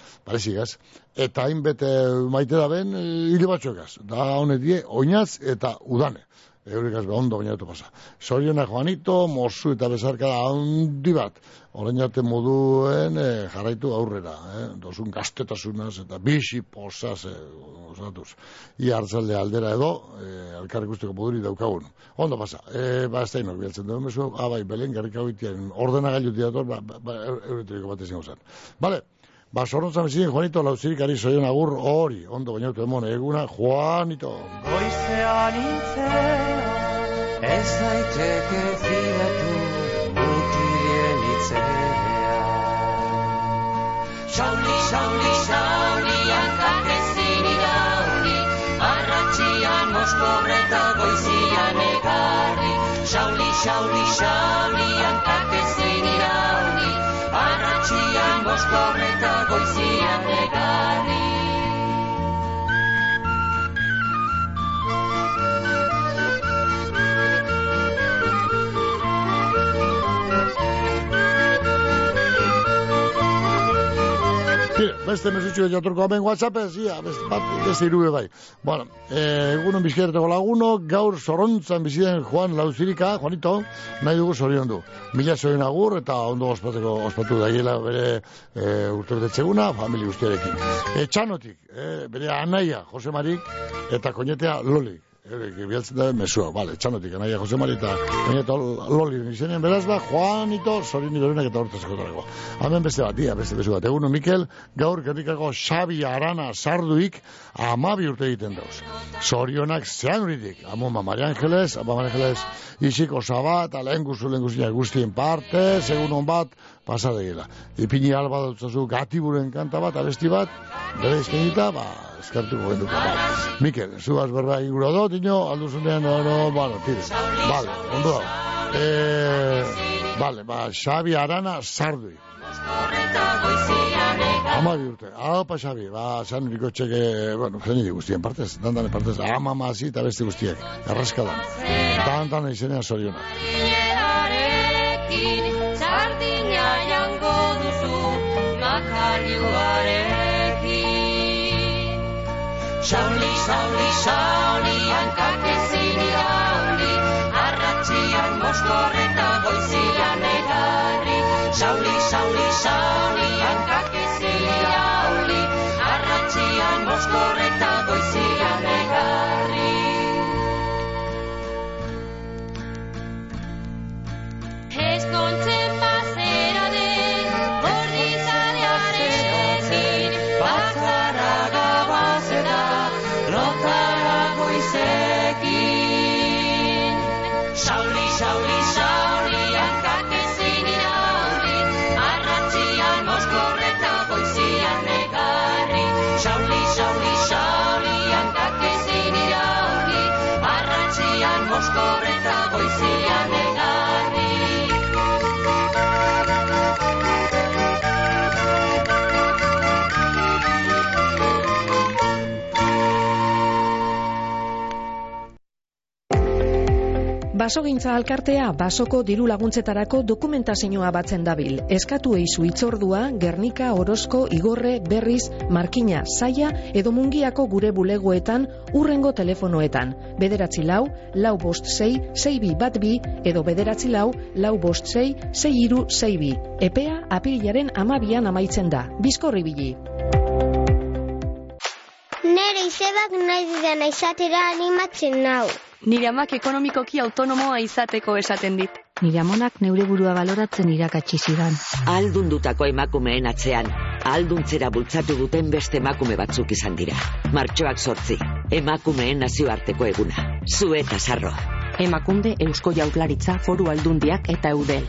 eta hainbete maite da ben, hile batxoekaz. Da honetie, oinaz eta udane. Eurikaz ondo bainatu pasa. Zorionak Juanito, mozu eta bezarkada handi bat. Orain arte moduen jarraitu aurrera. Dozun gaztetasunaz eta bixi posaz osatuz. Ia hartzalde aldera edo, alkarrik usteko moduri daukagun. Ondo pasa. Ba, ez da inok bialtzen duen bezu. Bai, belen, garrik hau itiaren ordenagailu diator, euretriko bat ezin gozan. Bale. Ba, zorrontzan bezien, Juanito Lauzirikari zoion agur hori, ondo bainautu emone, eguna, Juanito. Goizean itzea, ez daiteke fidatu, mutilen itzea. Xauli, xauli, xauli, hankak ezin irauli, arratxian moskorreta goizian egarri. Xauli, xauli, xauli, hankak ezin irauli, arratxian moskorreta goizian egarri. Beste mesutxu jaturko hemen WhatsAppez, beste irube bai. Bueno, egunon bizkerreteko laguno, gaur zorrontzan biziden Juanito, nahi dugu zorion du. Mila zorion agur eta ondo ospatu daiela bere urtebetetzeguna, famili guztiarekin. Etxanotik, bere anaia Jose Marik eta koñetea Loli. Bialtzen da mesua, bale, Etxanotik, anaia Jose Mari eta koñeta Loli izenien beraz ba, Juanito, zorin iberenak eta hortazko tarako. Hemen beste bat, beste besu bat. Eguno, Mikel, gaur gernikako Xabi Arana Sarduik 12 urte egiten dauz. Zorionak zean uritik, amoma Maria Angeles, isik osabat, lehen guztiak guztien parte, segunon bat, pasadegela. Ipini alba dutzazu gatiburen kanta bat, abesti bat, bere izkenita, eskartuko genduko. Mikel, zuaz berra ingura dut, alduzunean, tire. Vale, ondo da. Xabi Arana Sardui. 12 urte. Apa, Xabi, zan uriko txeke, zenidi guztien partez, dandan partez, amamazi eta beste guztiek, erraskadan. Dandan izenean zorionak. Sardina jango duzu makariuarekin. Xauli, xauli, xauli, hankak ezin irauli, arratxian moskorreta goizian egarri. Xauli, xauli, xauli, hankak ezin irauli, arratxian moskorreta goizian egarri. Eskontzen pasera den, bordizarearekin, bazara gabazera, lotara goizekin. Xauli, xauli, xauli, hankak ezin irauli, arratxian moskorreta goizian egarri. Xauli, xauli, xauli, hankak ezin irauli, arratxian moskorreta goizian egarri. Basogintza alkartea basoko diru laguntzetarako dokumentazioa batzen dabil. Eskatu eizu itzordua Gernika, Orozko, Igorre, Berriz, Markina, Zaia edo Mungiako gure bulegoetan urrengo telefonoetan. 944566212 edo 944566362. Epea apirilaren 12an amaitzen da. Bizkorri bili. Nere izebak nahi didana izatera animatzen nau. Nire amak ekonomikoki autonomoa izateko esaten dit. Nire amonak neure burua baloratzen irakatsi zidan. Ahaldundutako emakumeen atzean, ahalduntzera bultzatu duten beste emakume batzuk izan dira. Martxoak 8, emakumeen nazioarteko eguna. Zu eta Sarro. Emakunde, Eusko Jaurlaritza, Foru Aldundiak eta Eudel.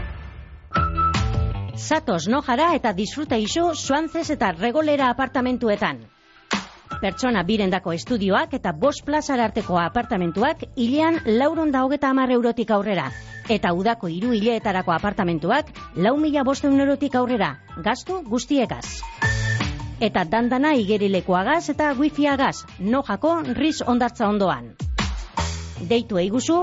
Zatoz nojara eta disfruta iso Suantzez eta Regolera apartamentuetan. Pertsona birendako estudioak eta 5 plazara arteko apartamentuak hilean 450 eurotik aurrera. Eta udako 3 hileetarako apartamentuak 4.500 eurotik aurrera. Gastu guztiekaz. Eta dandana igerilekoagaz eta wifiagaz. Nojako Riz ondartza ondoan. Deitu eiguzu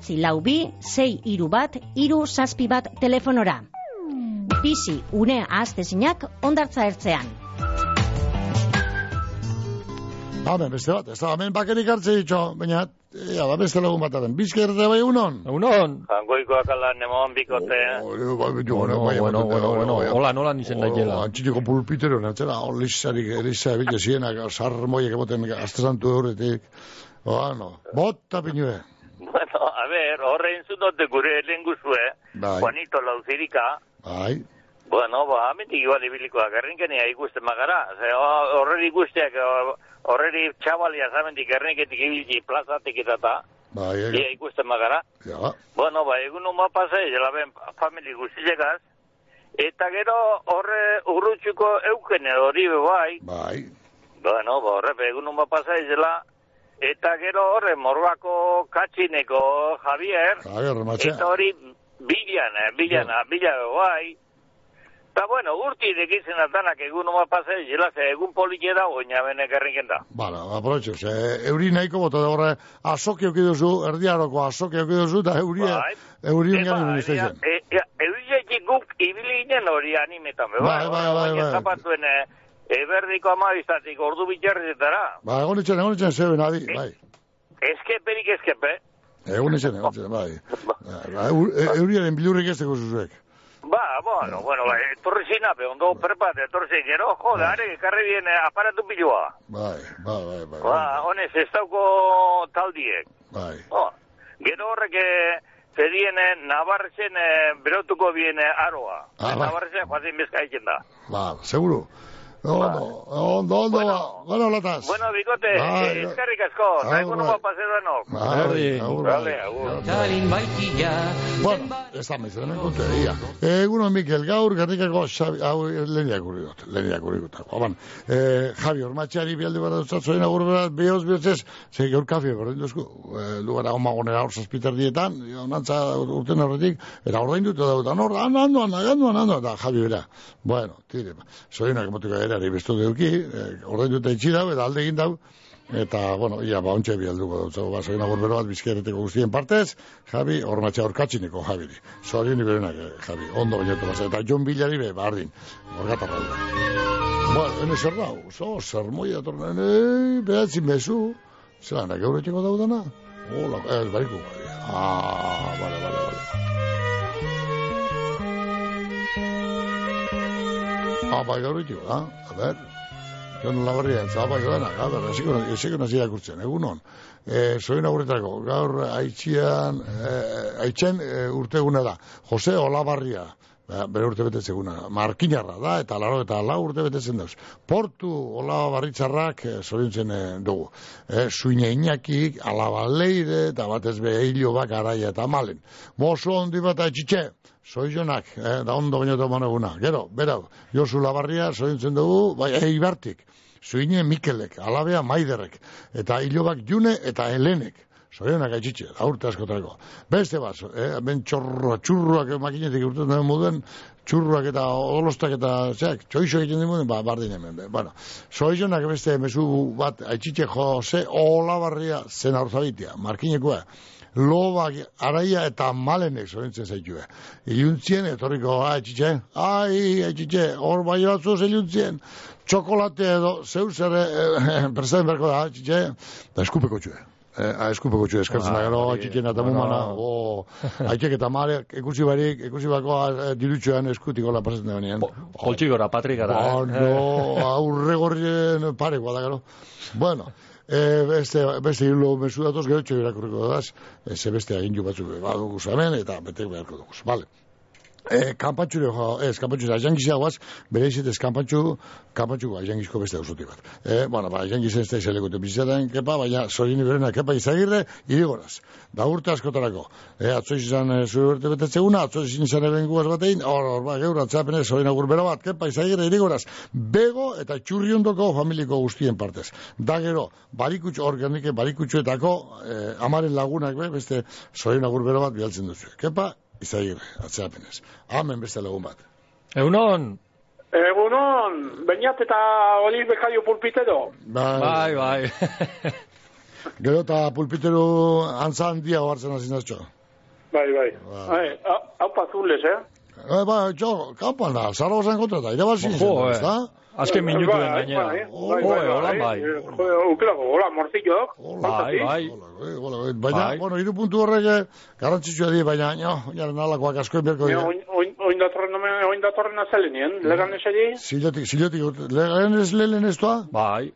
942-631-361 telefonora. Bizi une ahaztezinak ondartza ertzean. Hemen, beste bat, ez da, hemen bakerik hartze ditxo, baina, beste lagun bataren. Bizkerte bai unon? Unon. Jangoikoak ala nemon bikote. Bueno, hola, nola nizen da jela. Antxitiko pulpitero, natzera, lisarik, ebile zienak, sarmoiek emoten, astezantu horretik. Bueno, bota pinue. Bueno, a ver, horre inzunote gure lenguzue, Juanito Lauzirika. Bai. Bueno, amentik igual ibilikoak, errinkenia ikusten magara. Horreri ikusteak, horreri txabalia zamendik errinketik ibilki plazatik eta ia ikusten magara. Bueno, egun uma pasa izela ben famili guztiekaz. Eta gero horre urrutxuko eukene hori bai. Bueno, horre egun uma pasa izela. Eta gero horre morbako katxineko Javier. Eta hori bilana bai. Eta bueno, urti dekitzen atanak egun oma pasai, egun politxe da, oina benek errinken da. Bala, aprovecho, euri nahiko bota da horre, asoki okiduzu, erdiaroko asoki okiduzu, eta euri ungani ministeizen. Euri guk ibili ginen hori animetan, baina zapatuen eberdiko amabiztatik ordu bitxerrizetara. Egon itxen zeben, adi, bai. Eskeperik eskepe. Egon itxen, bai. Euriaren bilurrik ez teko zuzuek. Bueno, etorri zinape, ondo prepate, etorri zin, gero, are, karri bien aparatu pilua. Bai. Honez, ez dauko taldiek. Bai. Gero horrek, zedien, Navarrezen berotuko bien aroa. Navarrezen joazin bezka iken da. Seguro. Ondo, bueno, lataz. Bueno, bikote, eskerrik asko, egun uma pasedanok. Agur. Bueno, ez da mezen, hemen konteria. Egunon, Mikel, gaur, Gernikako, leheniak urrigot. Javi, ormatxeari bialde bara duzat, zoen agur berat, behoz, ze gaur kafe berdin duzku, lugara omagonera hor zazpiter dietan, nantza urten horretik, eta ordein dut, eta ando, eta Javi bera. Bueno, tire, zoenak emotiko erari bestu deuki, ordein dut eitxi dau, eta alde egin dau, eta, bueno, ontsa bialduko dut, zoen agur bero bat bizkereteko guztien partez, Javi, ormatxea orkatxineko Javiri. Zorien iberenak, Javi, ondo bainotu basa, eta Jon Billari be, bardin, orgatarra da. Bueno, hene zer dau, zer moia tornen, behatzin bezu, zelanak euretxeko daudana? Hola, ez bariko, vale. Bai, gaur itigo, a ber, joan labarria, bai, gaur, a ber, esiko nazi irakurtzen, egunon, zoin aurretako, gaur haitxen urteguna da, Jose Olabarria, bere urte betetzeguna, Markinarra da, eta laro eta lau urte betetzen dauz. Portu Olabarritzarrak zorintzen dugu. Suine Iñakik, Alabaleide, eta batez be hilo bak araia eta malen. Mozo ondi bat atxitxe, zoizonak, da ondo baino eta maneguna. Gero, berau, Josu Labarria zorintzen dugu, bai, Eibartik. Suine Mikelek, Alabea Maiderrek, eta hilobak June eta Helenek. Zorionak aitzitxe, aurte askotareko. Beste bat, ben txurruak makinetik urtetan den moduen, txurruak eta odolostak eta, txoixo egiten den moduen, bardin hemen. Bueno, zoizonak beste mesu bat aitzitxe Jose Olabarria zen aurzabitia, markinekoa. lobak, araia eta malenek zorentzen zaitue. Iluntzien, etorriko, etxitxe, hor bai batzu zeluntzien, txokolate edo, zeu zer, presaden berko da, etxitxe, da eskupeko txue. Eskupeko txue, eskertzen da gero, etxitxena eta mumana, aitek eta mare, ikusi bako dirutxoan eskutik hola pasatzen da benien. Poltsigora, patrikara, aurre gorrien parekoa da gero. Bueno, beste hilo mesu datoz gero txo irakurriko daz, ze beste agindu batzuk badugu zamen eta betek beharko dugu. Vale. Kampantxure, aizangizia guaz, bere izitez kampantxuko aizangizko beste ausuti bat. Aizangizen ez da izalekute bizitzaren kepa, baina zorini berena kepa izagirre, irigoraz. Da urte askotarako. Atzoiz izan zure urte betetzeguna, atzoiz izan eren guaz batein, geur atzapenez zorin agur bero bat, kepa izagirre, irigoraz. Bego eta txurriondoko familiko guztien partez. Da gero, barikutxoetako amaren lagunak, beste zorin agur bero bat bialtzen duzu. Kepa, izagirre, atzeapenez. Amen beste lagun bat. Egunon, bainat eta hori bekaio pulpitero. Bai. Gero eta pulpitero antzan dia hartzen azinatxo. Bai. Hau pazules, Kampan da, Zaragozan kontrata, irabazin zen, da? Azken minutuen gainera. Holan bai. Hola, morcillok. Bai. Baina, hiru puntu horrek garrantzitsua di, baina, jaren alakoak askoen berko dira. Oin datorren azalenien, legan esari? Zilotik, legan ez lehen ez toa? Bai.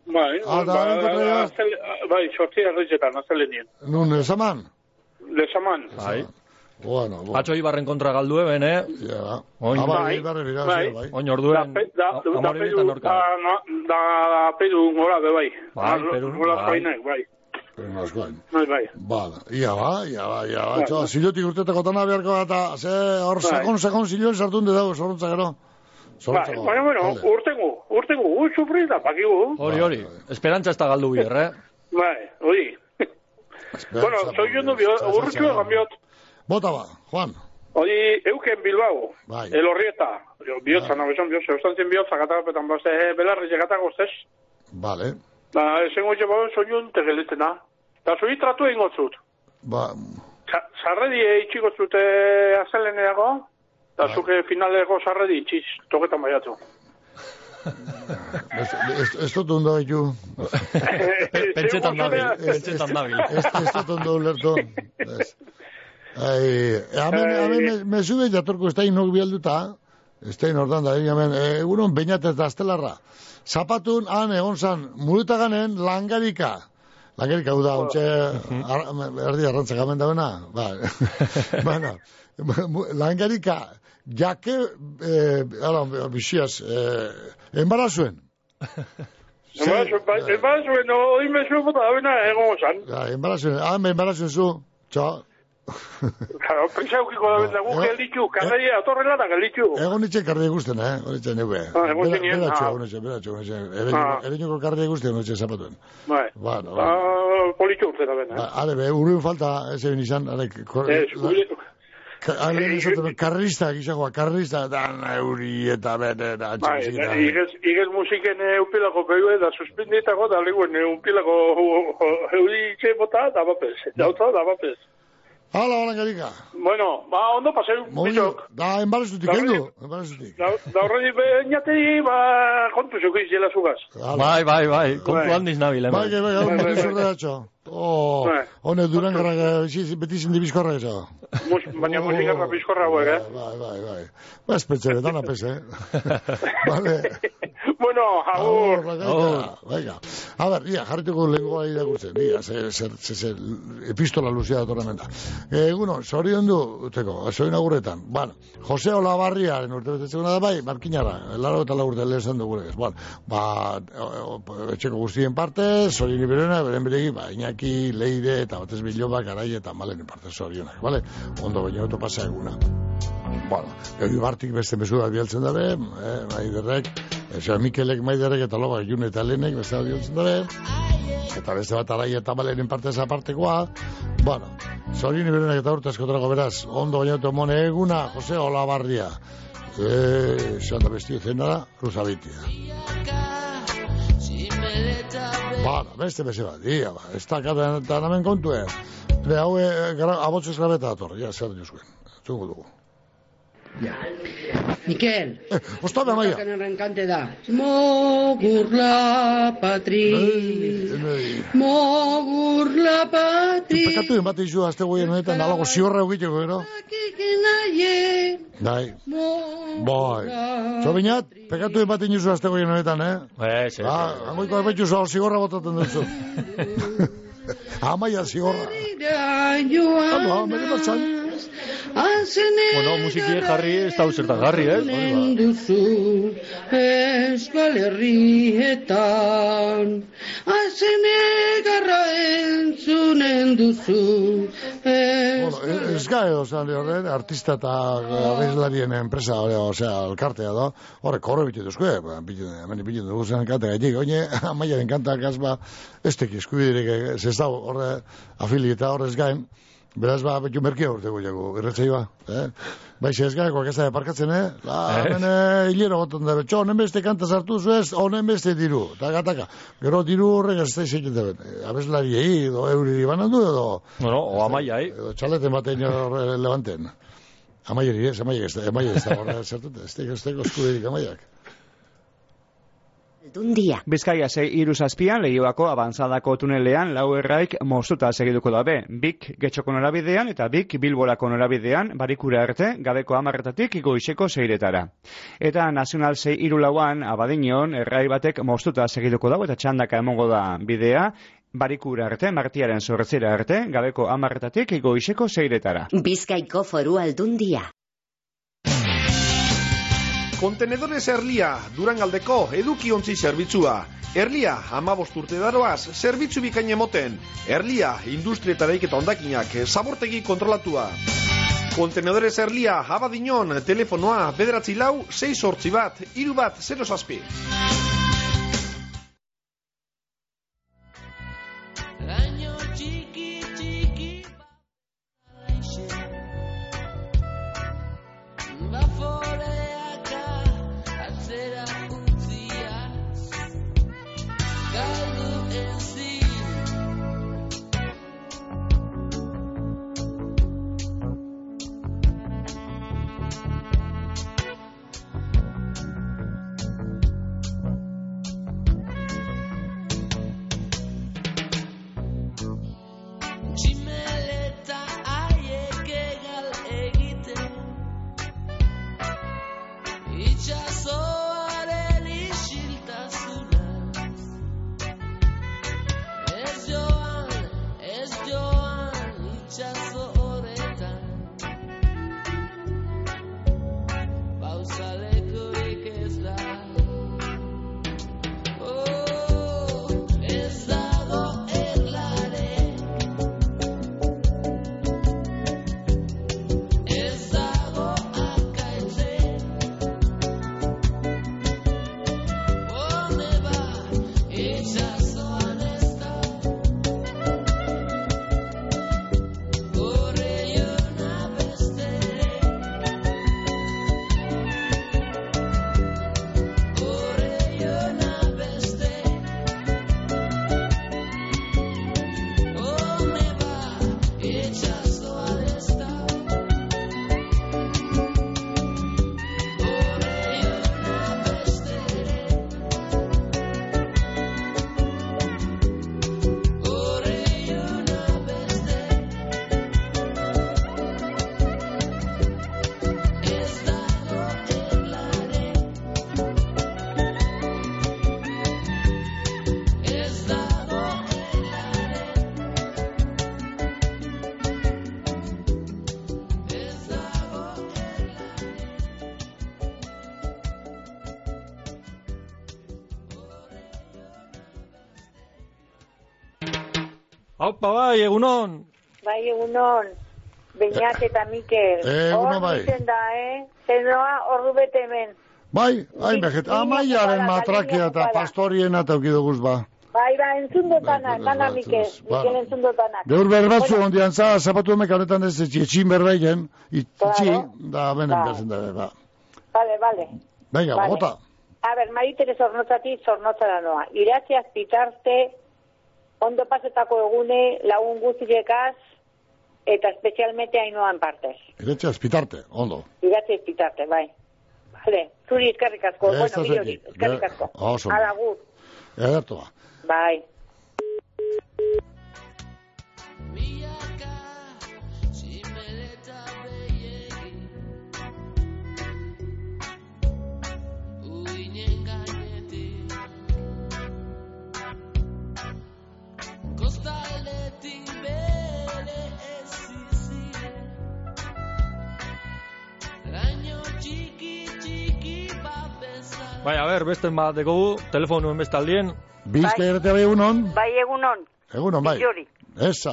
Bai, sortzi errezetan azalenien. Nun, lezaman? Lezaman. Bai. Bueno. Atxo Ibarren kontra galdu eben, Ja. Oin orduen amorinetan norka. Da Peru gora bebai. Peru. Bai. Bai. Bada, ia ba. Zilotik urtetako tana beharko eta hor sakon ziloen sartun de dago, zorrontza gero. Bueno, urtengu, sufrida, pakigu. Hori, esperantza ez da galdu bierre. Bai, hori. Bueno, soy yo no urrutxu egan Bota ba, Juan. Hori, euken Bilbao, Elorrieta. Biotza, eustantzien biotza, gatapetan, belarri llegatako ustez. Vale. Esengo llebao soñun tegeletena. Da zui tratu egin gotzut. Sarredi itxiko zute azeleneago, da zuke finalego sarredi itxiz, toketan baiatu. Ez dut ondo haitu. Pentsetan dabil. Ez dut ondo ulertu. Hemen mesube jatorko estain nok bialduta, estain ordan da, egunon bainatez da astelarra. Zapatun han egon zan, murutaganen langarika hau da, erdi arrantzak amen dauna, bueno, langarika, jake, bixiaz, enbarazuen. Enbarazuen, hori mesu bota da bena egon zan. Enbarazuen zu, txau. Claro, pensaukiko da bendagu gelditu, karraia atorrela da gelditu. Egon itxen karraia guztien, horitzen nire. Beratxo. Eriñoko karraia guztien, horitzen zapatuen. Bai. Politxu urte da bena. Uruen falta, ez egin izan, karrista, gizagoa, karrista, dan euri eta bete, igez musiken eupilako peue, da suspenditako, da leguen eupilako euri itxe bota, da bapez. Hala, garika. Bueno, ondo paseu, bitxok. Da, enbarazutik, kendu. Da horredi beñatei, kontu zuko izela zugaz. Bai, kontu handiz nabil, Bai, hone duran gara beti zindi bizkorra eso. Baina musikarra bizkorra hauek, Bai. Bas petxere, dana pese, Vale. Bueno, agur. Venga. A ver, jarrituko lehenkoa irakurtzen. Epistola luzea datorramenta. Zorion uteko, zoin agurretan. Bueno, Jose Olabarriaren urte betetzeguna da bai, Markinara, laro eta lagurte lehezan duguregez. Etxeko guztien parte, zorin iberena, beren beregi, Iñaki, Leire, eta batez biloba, garai eta malen parte zorionak, bale? Ondo baina auto pasa eguna. Euri bartik beste mesuda bialtzen dabe, maiderrek, Mikelek maiderrek eta loba Jun eta Lenek beste bialtzen dabe, eta beste bat arai eta malenen partez apartekoa. Zorin iberenak eta urte askotarako beraz, ondo baina auto mone eguna, Jose Olabarria. Xanda bestiu zenara, Ruzabitia. Beste beste bat, ez da kata hemen kontuen. hau abotzez grabeta dator, ja, zer diozuen. Zungo dugu. Miquel. Ostame, Amaia. Rencante da. Mogur la patri. Mogur la patri. Pekatu den bat izu, azte goien honetan, nalago ziorra egiteko, gero? Dai. Bai. Txobinat, pekatu den bat inuzu azte goien honetan, Angoiko arbetxu zau zigorra botaten duzu. Amaia zigorra. Meri martxan. Bueno, musikie jarri, ez da uzertan jarri, Duzu Euskal Herrietan Azenegarra entzunen duzu Ez edo, artista eta abeislarien enpresa, osea, elkartea da, horrek horre bitu duzko, hemen bitu dugu zen kante gaitik, oine, Amaiaren kantak azba, ez teki eskubidirek, ez da horre afilieta horrez gain, beraz betu merkia urteko jago, erretzei Bai, ez gaiko, ez da parkatzen, hemen hilero gotan da, betxo, honen beste kanta sartu zuez, honen beste diru, eta gataka. Gero diru horrek ez da izaiten da, abeslariei, edo euriri banandu, edo... Bueno, o amaiai. Edo txaleten batein horre levanten. Amaieri, amaiek ez da horre zertute, ez teko eskuderik amaiak. Bizkaia 6-7 Leioako abantzadako tunelean lau erraik moztuta segituko dabe. Bik Getxoko norabidean eta Bik Bilborako norabidean barikura arte gabeko 10:00 goizeko 6:00. Eta Nazional 6-3 Abadiñon errai batek moztuta segituko dago eta txandaka emongo da bidea barikura arte, martiaren 8:00 arte, gabeko 10:00 goizeko 6:00. Bizkaiko Foru Aldundia. Kontenedores Erlia, Durangaldeko edukiontzi zerbitzua. Erlia, 15 urte daroaz, zerbitzu bikain emoten. Erlia, industria eta eraiketa hondakinak, zabortegi kontrolatua. Kontenedores Erlia, Abadiñon, telefonoa, 944-681-3107. Aupa, bai, egunon. Bai, egunon. Beñat eta Mikel. Egunon, bai. Hor ditzen da, Zenoa ordu bete hemen. Bai, Amaiaren matrakia eta pastoriena eta ukidoguz, ba. Bai, entzundotanak, dana Mikel entzundotanak. Geur berbatzu ondian za, zapatu emek honetan ez etxin berbaien, itxi, da benen berzen da, ba. Vale. Venga, bota. A ber, Maritere zornotzatik zornotzara noa. Iratziaz pitarte, ondo pasetako egune, lagun guztiekaz, eta espezialmente hainoan partez. Iratxe azpitarte, ondo. Iratxe azpitarte, bai. Vale, zuri eskerrik asko, bueno, Bilori, eskerrik asko. Hala, gur. Edertu ba. Bai. Bai, a ber, beste bat dekogu, telefonuen bestaldien. Bizka erretea bai egunon? Bai, egunon. Egunon, bai. Bilori. Esa,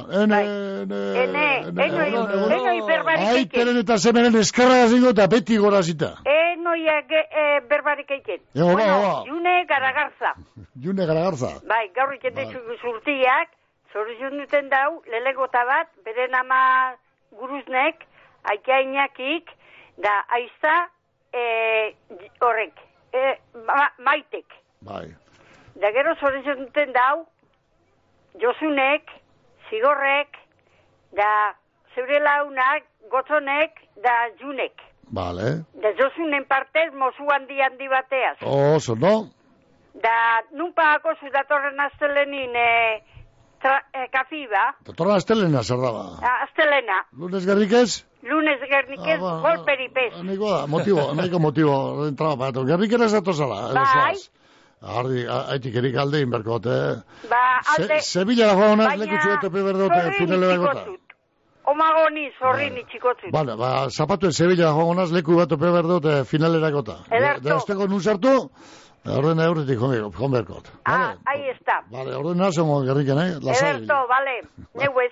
enoi berbarik eiken. Aiteren eta zemenen eskarra gazingo eta beti gora zita. Enoiak berbarik eiken. June Garagarza. June Garagarza. Bai, gaur iketen zurtiak, zorizun duten dau, lelegota bat, beren ama guruznek, aikainakik, da aizta horrek. Maitek. Bai. Da gero zorizun duten dau, Josunek, Zigorrek, da zeure launak, Gotzonek, da Junek. Vale. Da Josunen partez mozu handi bateaz. Oso, no? Da nunpaako zu datorren astelenin kafiba. Datorren astelena zer daba? Astelena. Lunes gerrikez? Lunes gernikez, golperipez. Nahiko motibo, entraba pato. Gerrikera zatozala. Bai. Haitik erik alde inberkot, Ba, alde... Sevilla da joanaz, lekutxu eto peberdote, finele begota. Omagoni, zorrini txikotzut. Vale, zapatuen Sevilla da joanaz, leku bat peberdote, finalera gota. Ederto. Da esteko nun sartu, orden eurretik jonberkot. Ahí está. Vale, orden nazongo gerriken, Ederto, vale, neuez.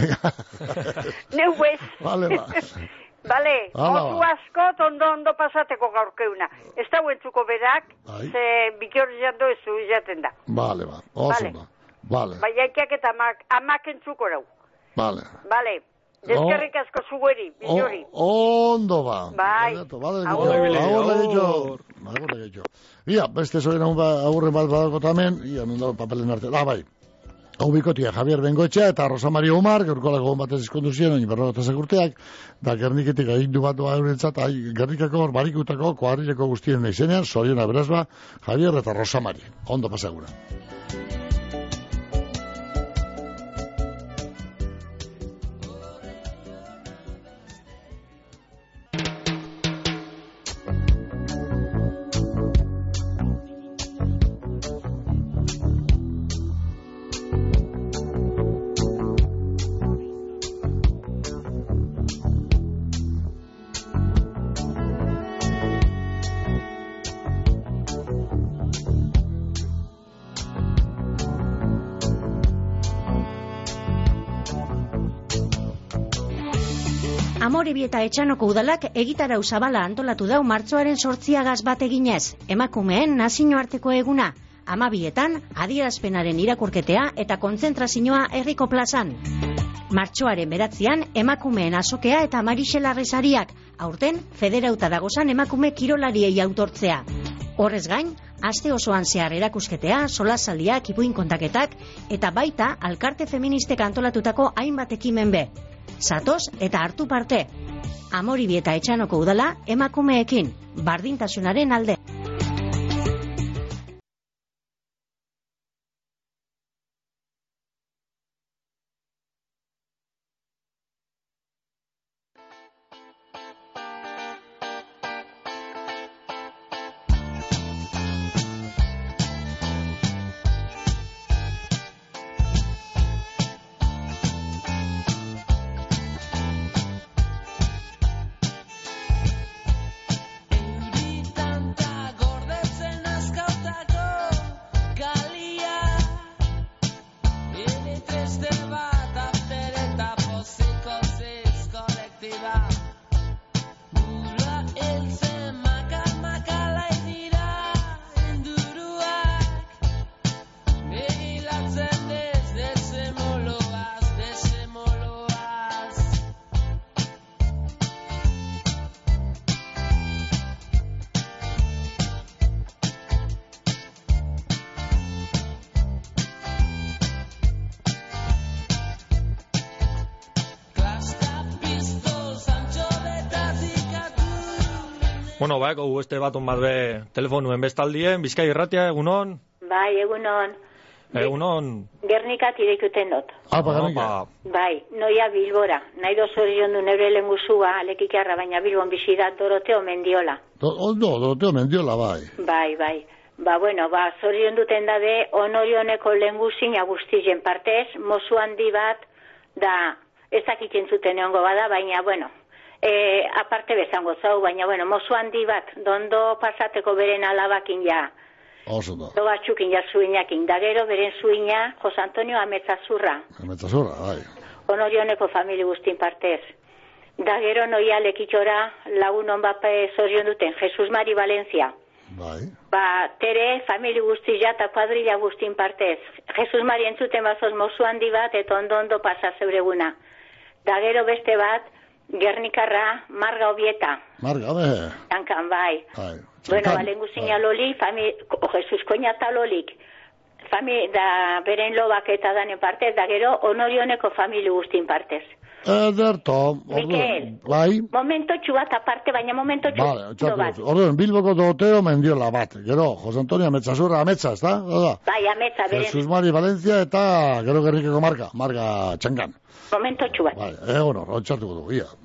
Neuez. Vale, ba. Vale, mozu asko ondo pasateko gaurkeuna. Ez da huentzuko berak, ze bikior jando ez du jaten da. Vale, ba, oso da. Vale. Baiakiak eta amak entzuko rau. Vale. Vale, deskerrik asko zugueri, Bilori. Ondo ba. Bai. Agurre getxo. Ia, beste zoen agurren bat badako tamen, ia, nundau papelen arte. Bai. Hau bikotia Javier Bengoetxea eta Rosa Maria Umar, gaurkolako batez izkonduzien, oin berrogotazak urteak, da Gerniketik agindu bat doa eurentzat, Gernikako barikutako koarrileko guztien izenean, Soriona Berazba, Javier eta Rosa Maria. Ondo pasagura. Amorebi eta Etxanoko udalak egitarau zabala antolatu dau martxoaren 8agaz bat eginez, emakumeen nazioarteko eguna, 12etan adierazpenaren irakurketea eta kontzentrazioa herriko plazan. Martxoaren 9an emakumeen azokea eta Marixela Rezariak, aurten federauta dagozan emakume kirolariei autortzea. Horrez gain, aste osoan zehar erakusketea, solasaldiak, ipuin kontaketak eta baita alkarte feministek antolatutako hainbat ekimen be. Zatoz eta hartu parte. Amorebi eta Etxanoko udala emakumeekin, bardintasunaren alde. Bueno, bai, hau beste bat bat be telefonuen bestaldien, Bizkai Irratia, egunon? Bai, egunon. Egunon. Gernikat irekuten dut. Gernika. Bai, noia Bilbora. Nahi dozorion du neure lenguzua, alekikarra, baina Bilbon bizidat Doroteo Mendiola. Doroteo Mendiola, bai. Bai. Bueno, zorion duten dabe, Onorioneko lenguzin agustien partez, mozu handi bat, da, ezakitzen zuten egongo bada, baina, bueno, aparte bezango zau, baina, bueno, mozu handi bat, dondo pasateko beren alabakin ja, do batxukin ja zuinakin, da gero beren zuina, Jose Antonio Ametzazurra. Ametzazurra, bai. Onorioneko famili guztin partez. Da gero noia lekitxora lagun hon bat zorion duten, Jesus Mari Valencia. Bai. Tere, famili guzti ja eta kuadrilla guztin partez. Jesus Mari entzuten bazoz mozu handi bat, eta ondo pasa zeureguna. Da gero beste bat, Gernikarra, Marga Obieta. Marga, be. Tankan, bai. Bueno, lenguzina lolik, Jesus Koñata lolik. Da beren lobak eta danen partez, da gero Onorioneko famili guztin partez. Ederto. Mikel, bai. Momentotxu bat aparte, baina momentotxu bat. Orduan, Bilboko Doroteo Mendiola bat. Gero, Jose Antonio Ametzazurra, Ametza, ez da? Bai, Ametza, beren. Jesus Mari Valencia eta gero Gernikeko Marga Txangan. Momentotxu bat. Bai, txartuko dugu, ia.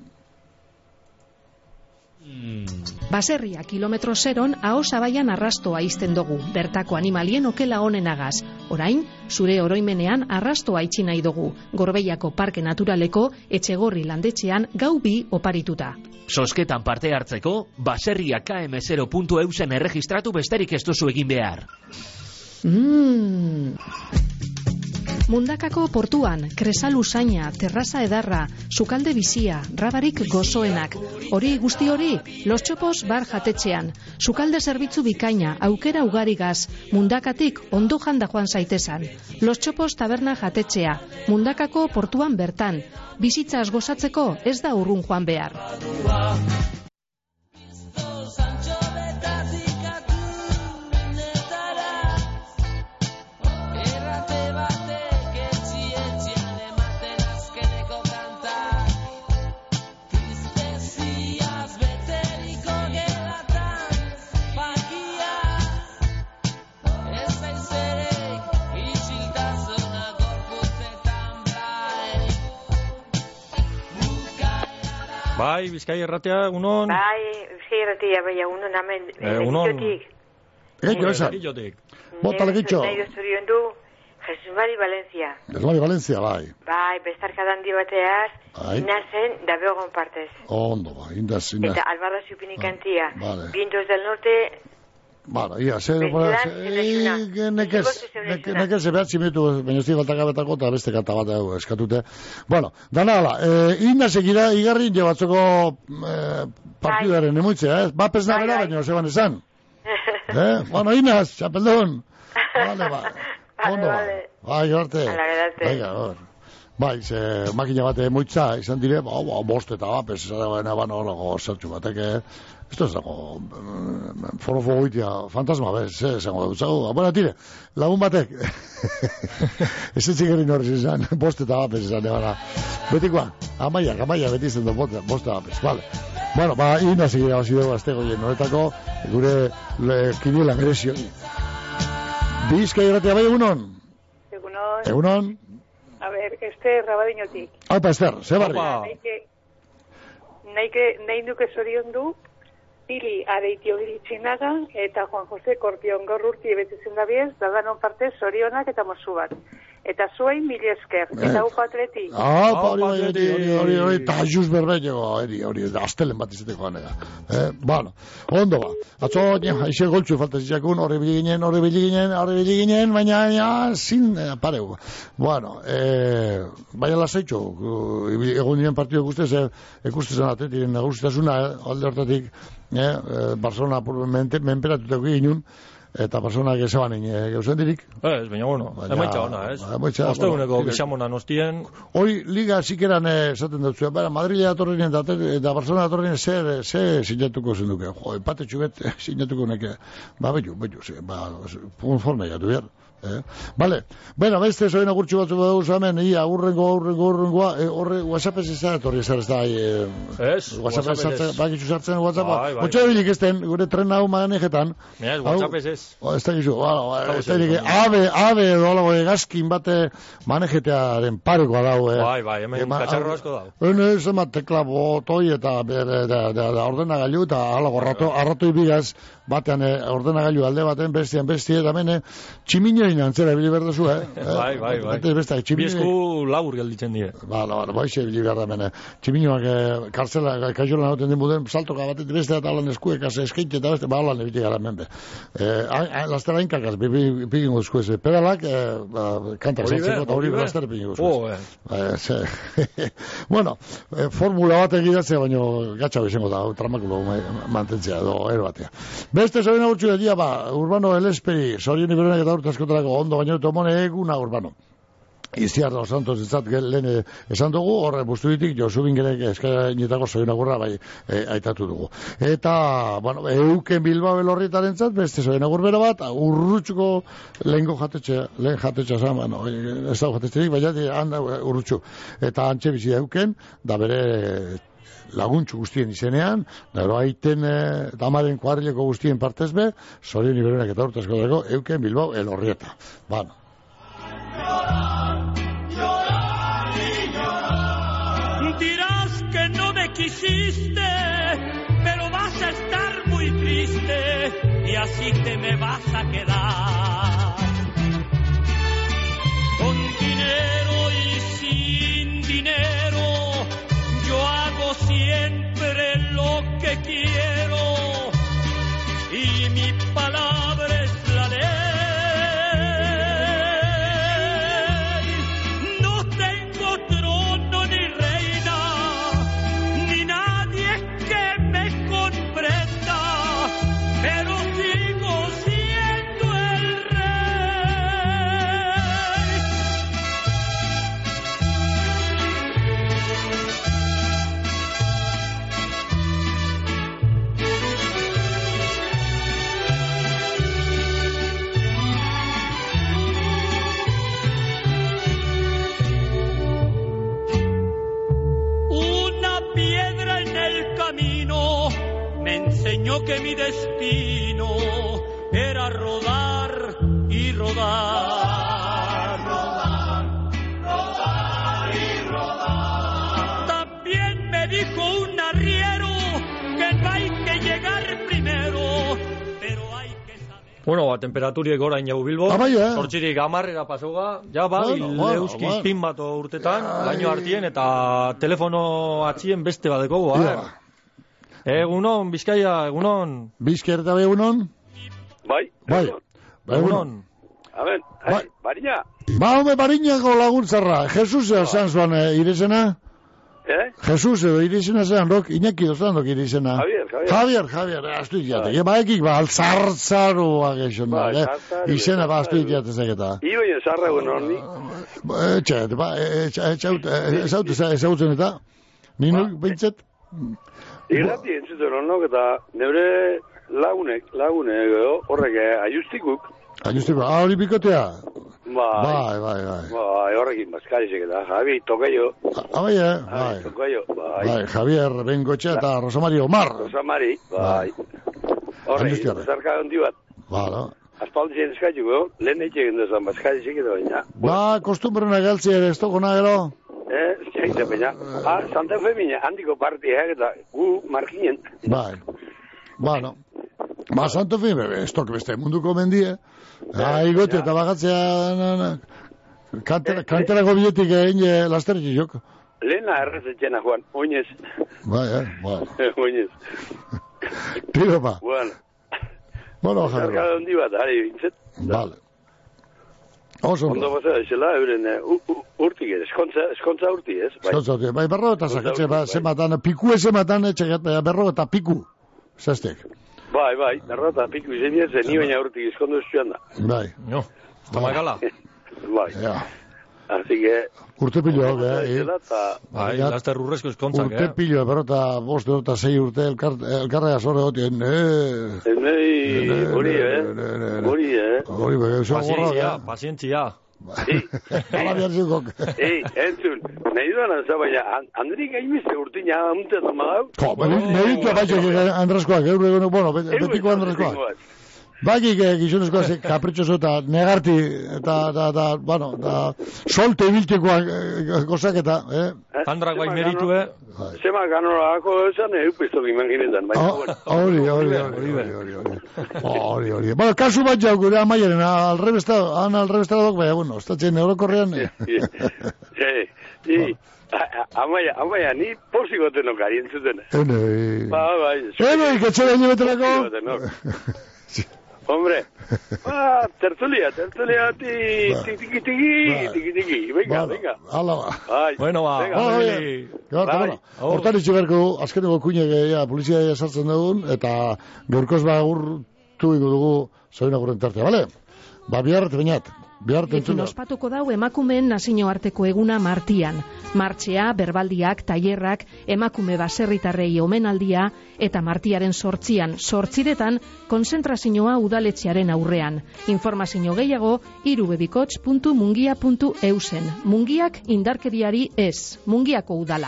Baserria kilometro zeron ahosabaian arrastoa izten dugu, bertako animalien okela honenagaz. Orain, zure oroimenean arrastoa itxi nahi dugu, Gorbeiako Parke Naturaleko Etxegorri landetxean gau bi oparituta. Sosketan parte hartzeko, baserria km0.eusen erregistratu besterik ez duzu egin behar. Mundakako portuan, kresalu zaina, terraza edarra, sukalde bizia, rabarik gozoenak. Hori guzti hori, Los Txopos bar jatetxean. Sukalde zerbitzu bikaina, aukera ugarigaz, Mundakatik ondo janda joan zaitezan. Los Txopos taberna jatetxea, Mundakako portuan bertan. Bizitzaz gozatzeko ez da urrun joan behar. Bai, Bizkai Irratia, egunon? Bai, Bizkai Irratia, bai, egunon, amen. Egunon. Egillotik. Bota legitxo. Nahi dozorion du, Jesus Mari Valencia. Jesus Mari Valencia, bai. Bai, bestarka dandi bateaz, inazen da beogon partez. Ondo, bai, indaz. Eta Albarra Zupinikantia. Vientos del Norte. Bara, ia, nekez behatzi minutu, baina ez digaltak abetako eta beste kanta bat eskatute. Bueno, dana ala, Inazek igarri batzoko partidaren emuitzea, Bapes nabera, baina zeban esan. Bueno, Inaz, txapeldun. Vale, ondo ba. Bai, arte. Bai, makina bat emuitza, izan dire, bost eta Bapes, bano zertxu batek, esto ez dago, forofo goitia, fantasma, esango dutzago. Bueno, tire, lagun batek, ez etxikerin horrez izan, bost eta Bapes izan, betikoa, amaiak, beti izan du, bost eta Bapes, vale. Bueno, Inaz egira basi dugu azte goien horretako, gure kiniela merezio. Bizkai Irratia, bai, egunon? Egunon? A ver, Ester Rabadiñotik. Aupa, Ester, ze barri? Nahi duke zorion du, Pili Areitio Giritzinaga eta Juan José Korpion gaur urti betetzen dabiez, dadanon parte zorionak eta mozu bat. Eta zuain mil esker, eta upa atleti. Hori, eta juz berbeño, hori, astelen bat izateko ganera. Bueno, ondo ba. Atzo, aixe goltzu falta zizakun, horri biliginen, baina, zin, pareu. Bueno, baina lasaitxo, egun diren partidu ikustezen atletiren nagustasuna, alde hortatik, Barcelona menperatuteko ginun, eta personak ezaban gauzen dirik. Ez, baina, bueno, emaitza ona, ez? Osteguneko bixamona nostien. Hoi, liga zikeran esaten dutzu, Madrilea atorrinen eta Barcelona atorrinen ze sinatuko zenduke. Jo, empate txubet sinatuko neke. Bello, forma jatu behar. Vale, bueno, beste zoen agurtxu batzu dugu zamen, ia, urrengoa, horre, WhatsApp ez da, etorri ez da, WhatsApp ez, bakitzu sartzen WhatsAppa. Motxo ebilik ezten, gure tren hau manejetan. WhatsApp ez. Ez da gizu, ez da gizu, ave edo alago egazkin bate manejetearen parekoa dau. Bai, hemen katxarro asko dau. Ez ema tekla botoi eta ordenagailu eta alago arratoi bigaz, batean ordenagailu alde baten, bestian, eta mene, tximinoi antzera bili berdezu, Bai. Biesku labur gelditzen dire. Baixe bili berda mene. Tximinoak kartzela, kaixolan hauten den buden, saltoka batet beste eta alan eskuek, eskeite eta beste, alan ebitik gara menbe. Lastera inkakaz, pigin guzku ez. Pedalak, kantak saltzeko eta hori lastera pigin guzku ez. Bueno, formula bat egidatzea, baino gatsa izango da, tramakulo mantentzea, edo ero batea. Beste zabina gutxu edia, Urbano Elesperi, Sorion Iberonek eta urtaskotarako ondo gaino tomone eguna Urbano. Iztiar da Santos itzat lehen esan dugu, horre bustu ditik, Josu Bingerek eskainetako zoinagurra bai aitatu dugu. Eta, bueno, Euken Bilbao elorritaren zat, beste zoinagurbera bat, urrutxuko lehen jatetxea zan, bueno, ez dago jatetxerik, baina handa urrutxu. Eta antxe bizi Euken, da bere laguntxu guztien izenean, da aiten damaren kuadrileko guztien partezbe, Sorion Iberonek eta urtaskotarako Euken Bilbao elorrieta. Bueno. Dirás que no me quisiste, pero vas a estar muy triste y así te me vas a quedar. Con dinero y sin dinero, yo hago siempre lo que quiero y mi palabra es la ley. Enseñó que mi destino era rodar y rodar. Rodar y rodar. También me dijo un arriero que no hay que llegar primero, pero hay que saber. Bueno, temperaturiek orain jau Bilbo. Zortzirik 10 pasoga. Ja leuski pin bat urtetan, laino hartien eta telefono atzien beste badeko, Egunon, Bizkaia, egunon. Bizkaia eta egunon? Bai. Egunon. Aben, Bariña. Home, Bariñako laguntzarra. Jesus esan zuan irizena? Jesus edo irizena zean, Iñaki dozan dok irizena. Javier, astu ikiate. Baekik, altzartzaroa geixon. Izena, astu ikiate zeketa. Ibaien zarra egun honi? Ezautzen eta? Minuk, bintzet? Irrati entzuten honok eta neure lagunek, horrek aiustikuk. Hori bikotea? Bai. Horrekin bazkarizek eta Javi Tokaio. Bai, Javier Bengotxe eta Rosamari Omar. Rosamari, bai. Horrek, zarka hondi bat. Aspaldizien eskaituko, lehen eitxegen duzan bazkarizek eta baina. Kostumbrena galtzea ere ez tokona gero? Zaitza baina. Santa Fe mina, handiko partia eta gu markinen. Bai. Bueno. Santa Fe, ez tok beste munduko mendie. Igote eta bagatzea kanterako biletik egin lasterrik joko. Lehena errezetxena, Juan, oinez. Bai, oinez. Tiro pa. Bueno, Javier. Zarka hondi bat, ari bintzet. Vale. Ondo basa, esela, euren urtik ez, eskontza urti ez. Eskontza urti, bai, berro eta zakatze, zematan, piku ezematan, berro eta piku, zaztek. Bai, berro eta piku izen ez, ni baina urtik eskondo ez joan da. Bai. No, tomagala. Bai. Así que... Urte piloak, Bai, laster urrezko eskontzak, Urte piloak, berota, 5 eta 6 urte elkarrega zorre gotien, Pazientzia. Hala behar zukok. Entzun, nahi duan baina, Andrik gaimizte urtina amute tomadau? Meritua batxek Andreskoak, betiko Andreskoak. Bakik gizonezkoak kapritxoso eta negarti eta solte ibiltikoak gozak eta, Andrak bai meritue. Zema ganorako esan, eupiztok imaginetan, baina. Hori. Bueno, kasu bat jau gure amaiaren, alrebestadok, baina, bueno, estatzen eurokorrean. Amaia, ni posigotenok ari entzuten. Iketxe daño betelako. Hombre, tertulia, tiki, venga. Hala ba. Bueno, Hortan itxe berko, azkeneko kuinek polizia sartzen dugun, eta gaurkoz agurtu dugu zaina guren tartea, bale? Bihar bainat. Ekin ospatuko dau emakumeen nazioarteko eguna Martian. Martxea, berbaldiak, tailerrak, emakume baserritarrei omenaldia eta Martiaren 8 konzentrazioa udaletxearen aurrean. Informazio gehiago irubebikots.mungia.eusen. Mungiak indarkeriari ez. Mungiako udala.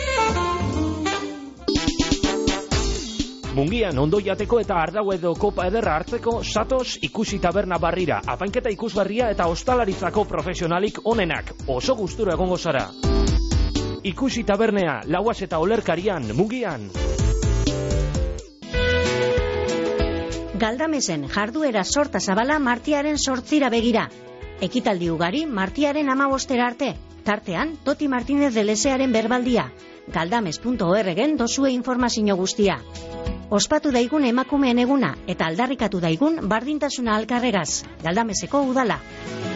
Mungian ondo jateko eta ardau edo kopa ederra hartzeko satoz ikusi taberna barrira, apainketa ikusgarria eta ostalaritzako profesionalik onenak, oso gustura egongo zara. Ikusi tabernea, Lauas eta Olerkarian, Mungian. Galdamesen jarduera sorta zabala Martiaren 8 begira. Ekitaldi ugari Martiaren 15 arte. Tartean, Toti Martínez de Lesearen berbaldia. Galdames.org-en dozue informazio guztia. Ospatu daigun emakumeen eguna eta aldarrikatu daigun bardintasuna alkarregaz. Galdameseko udala.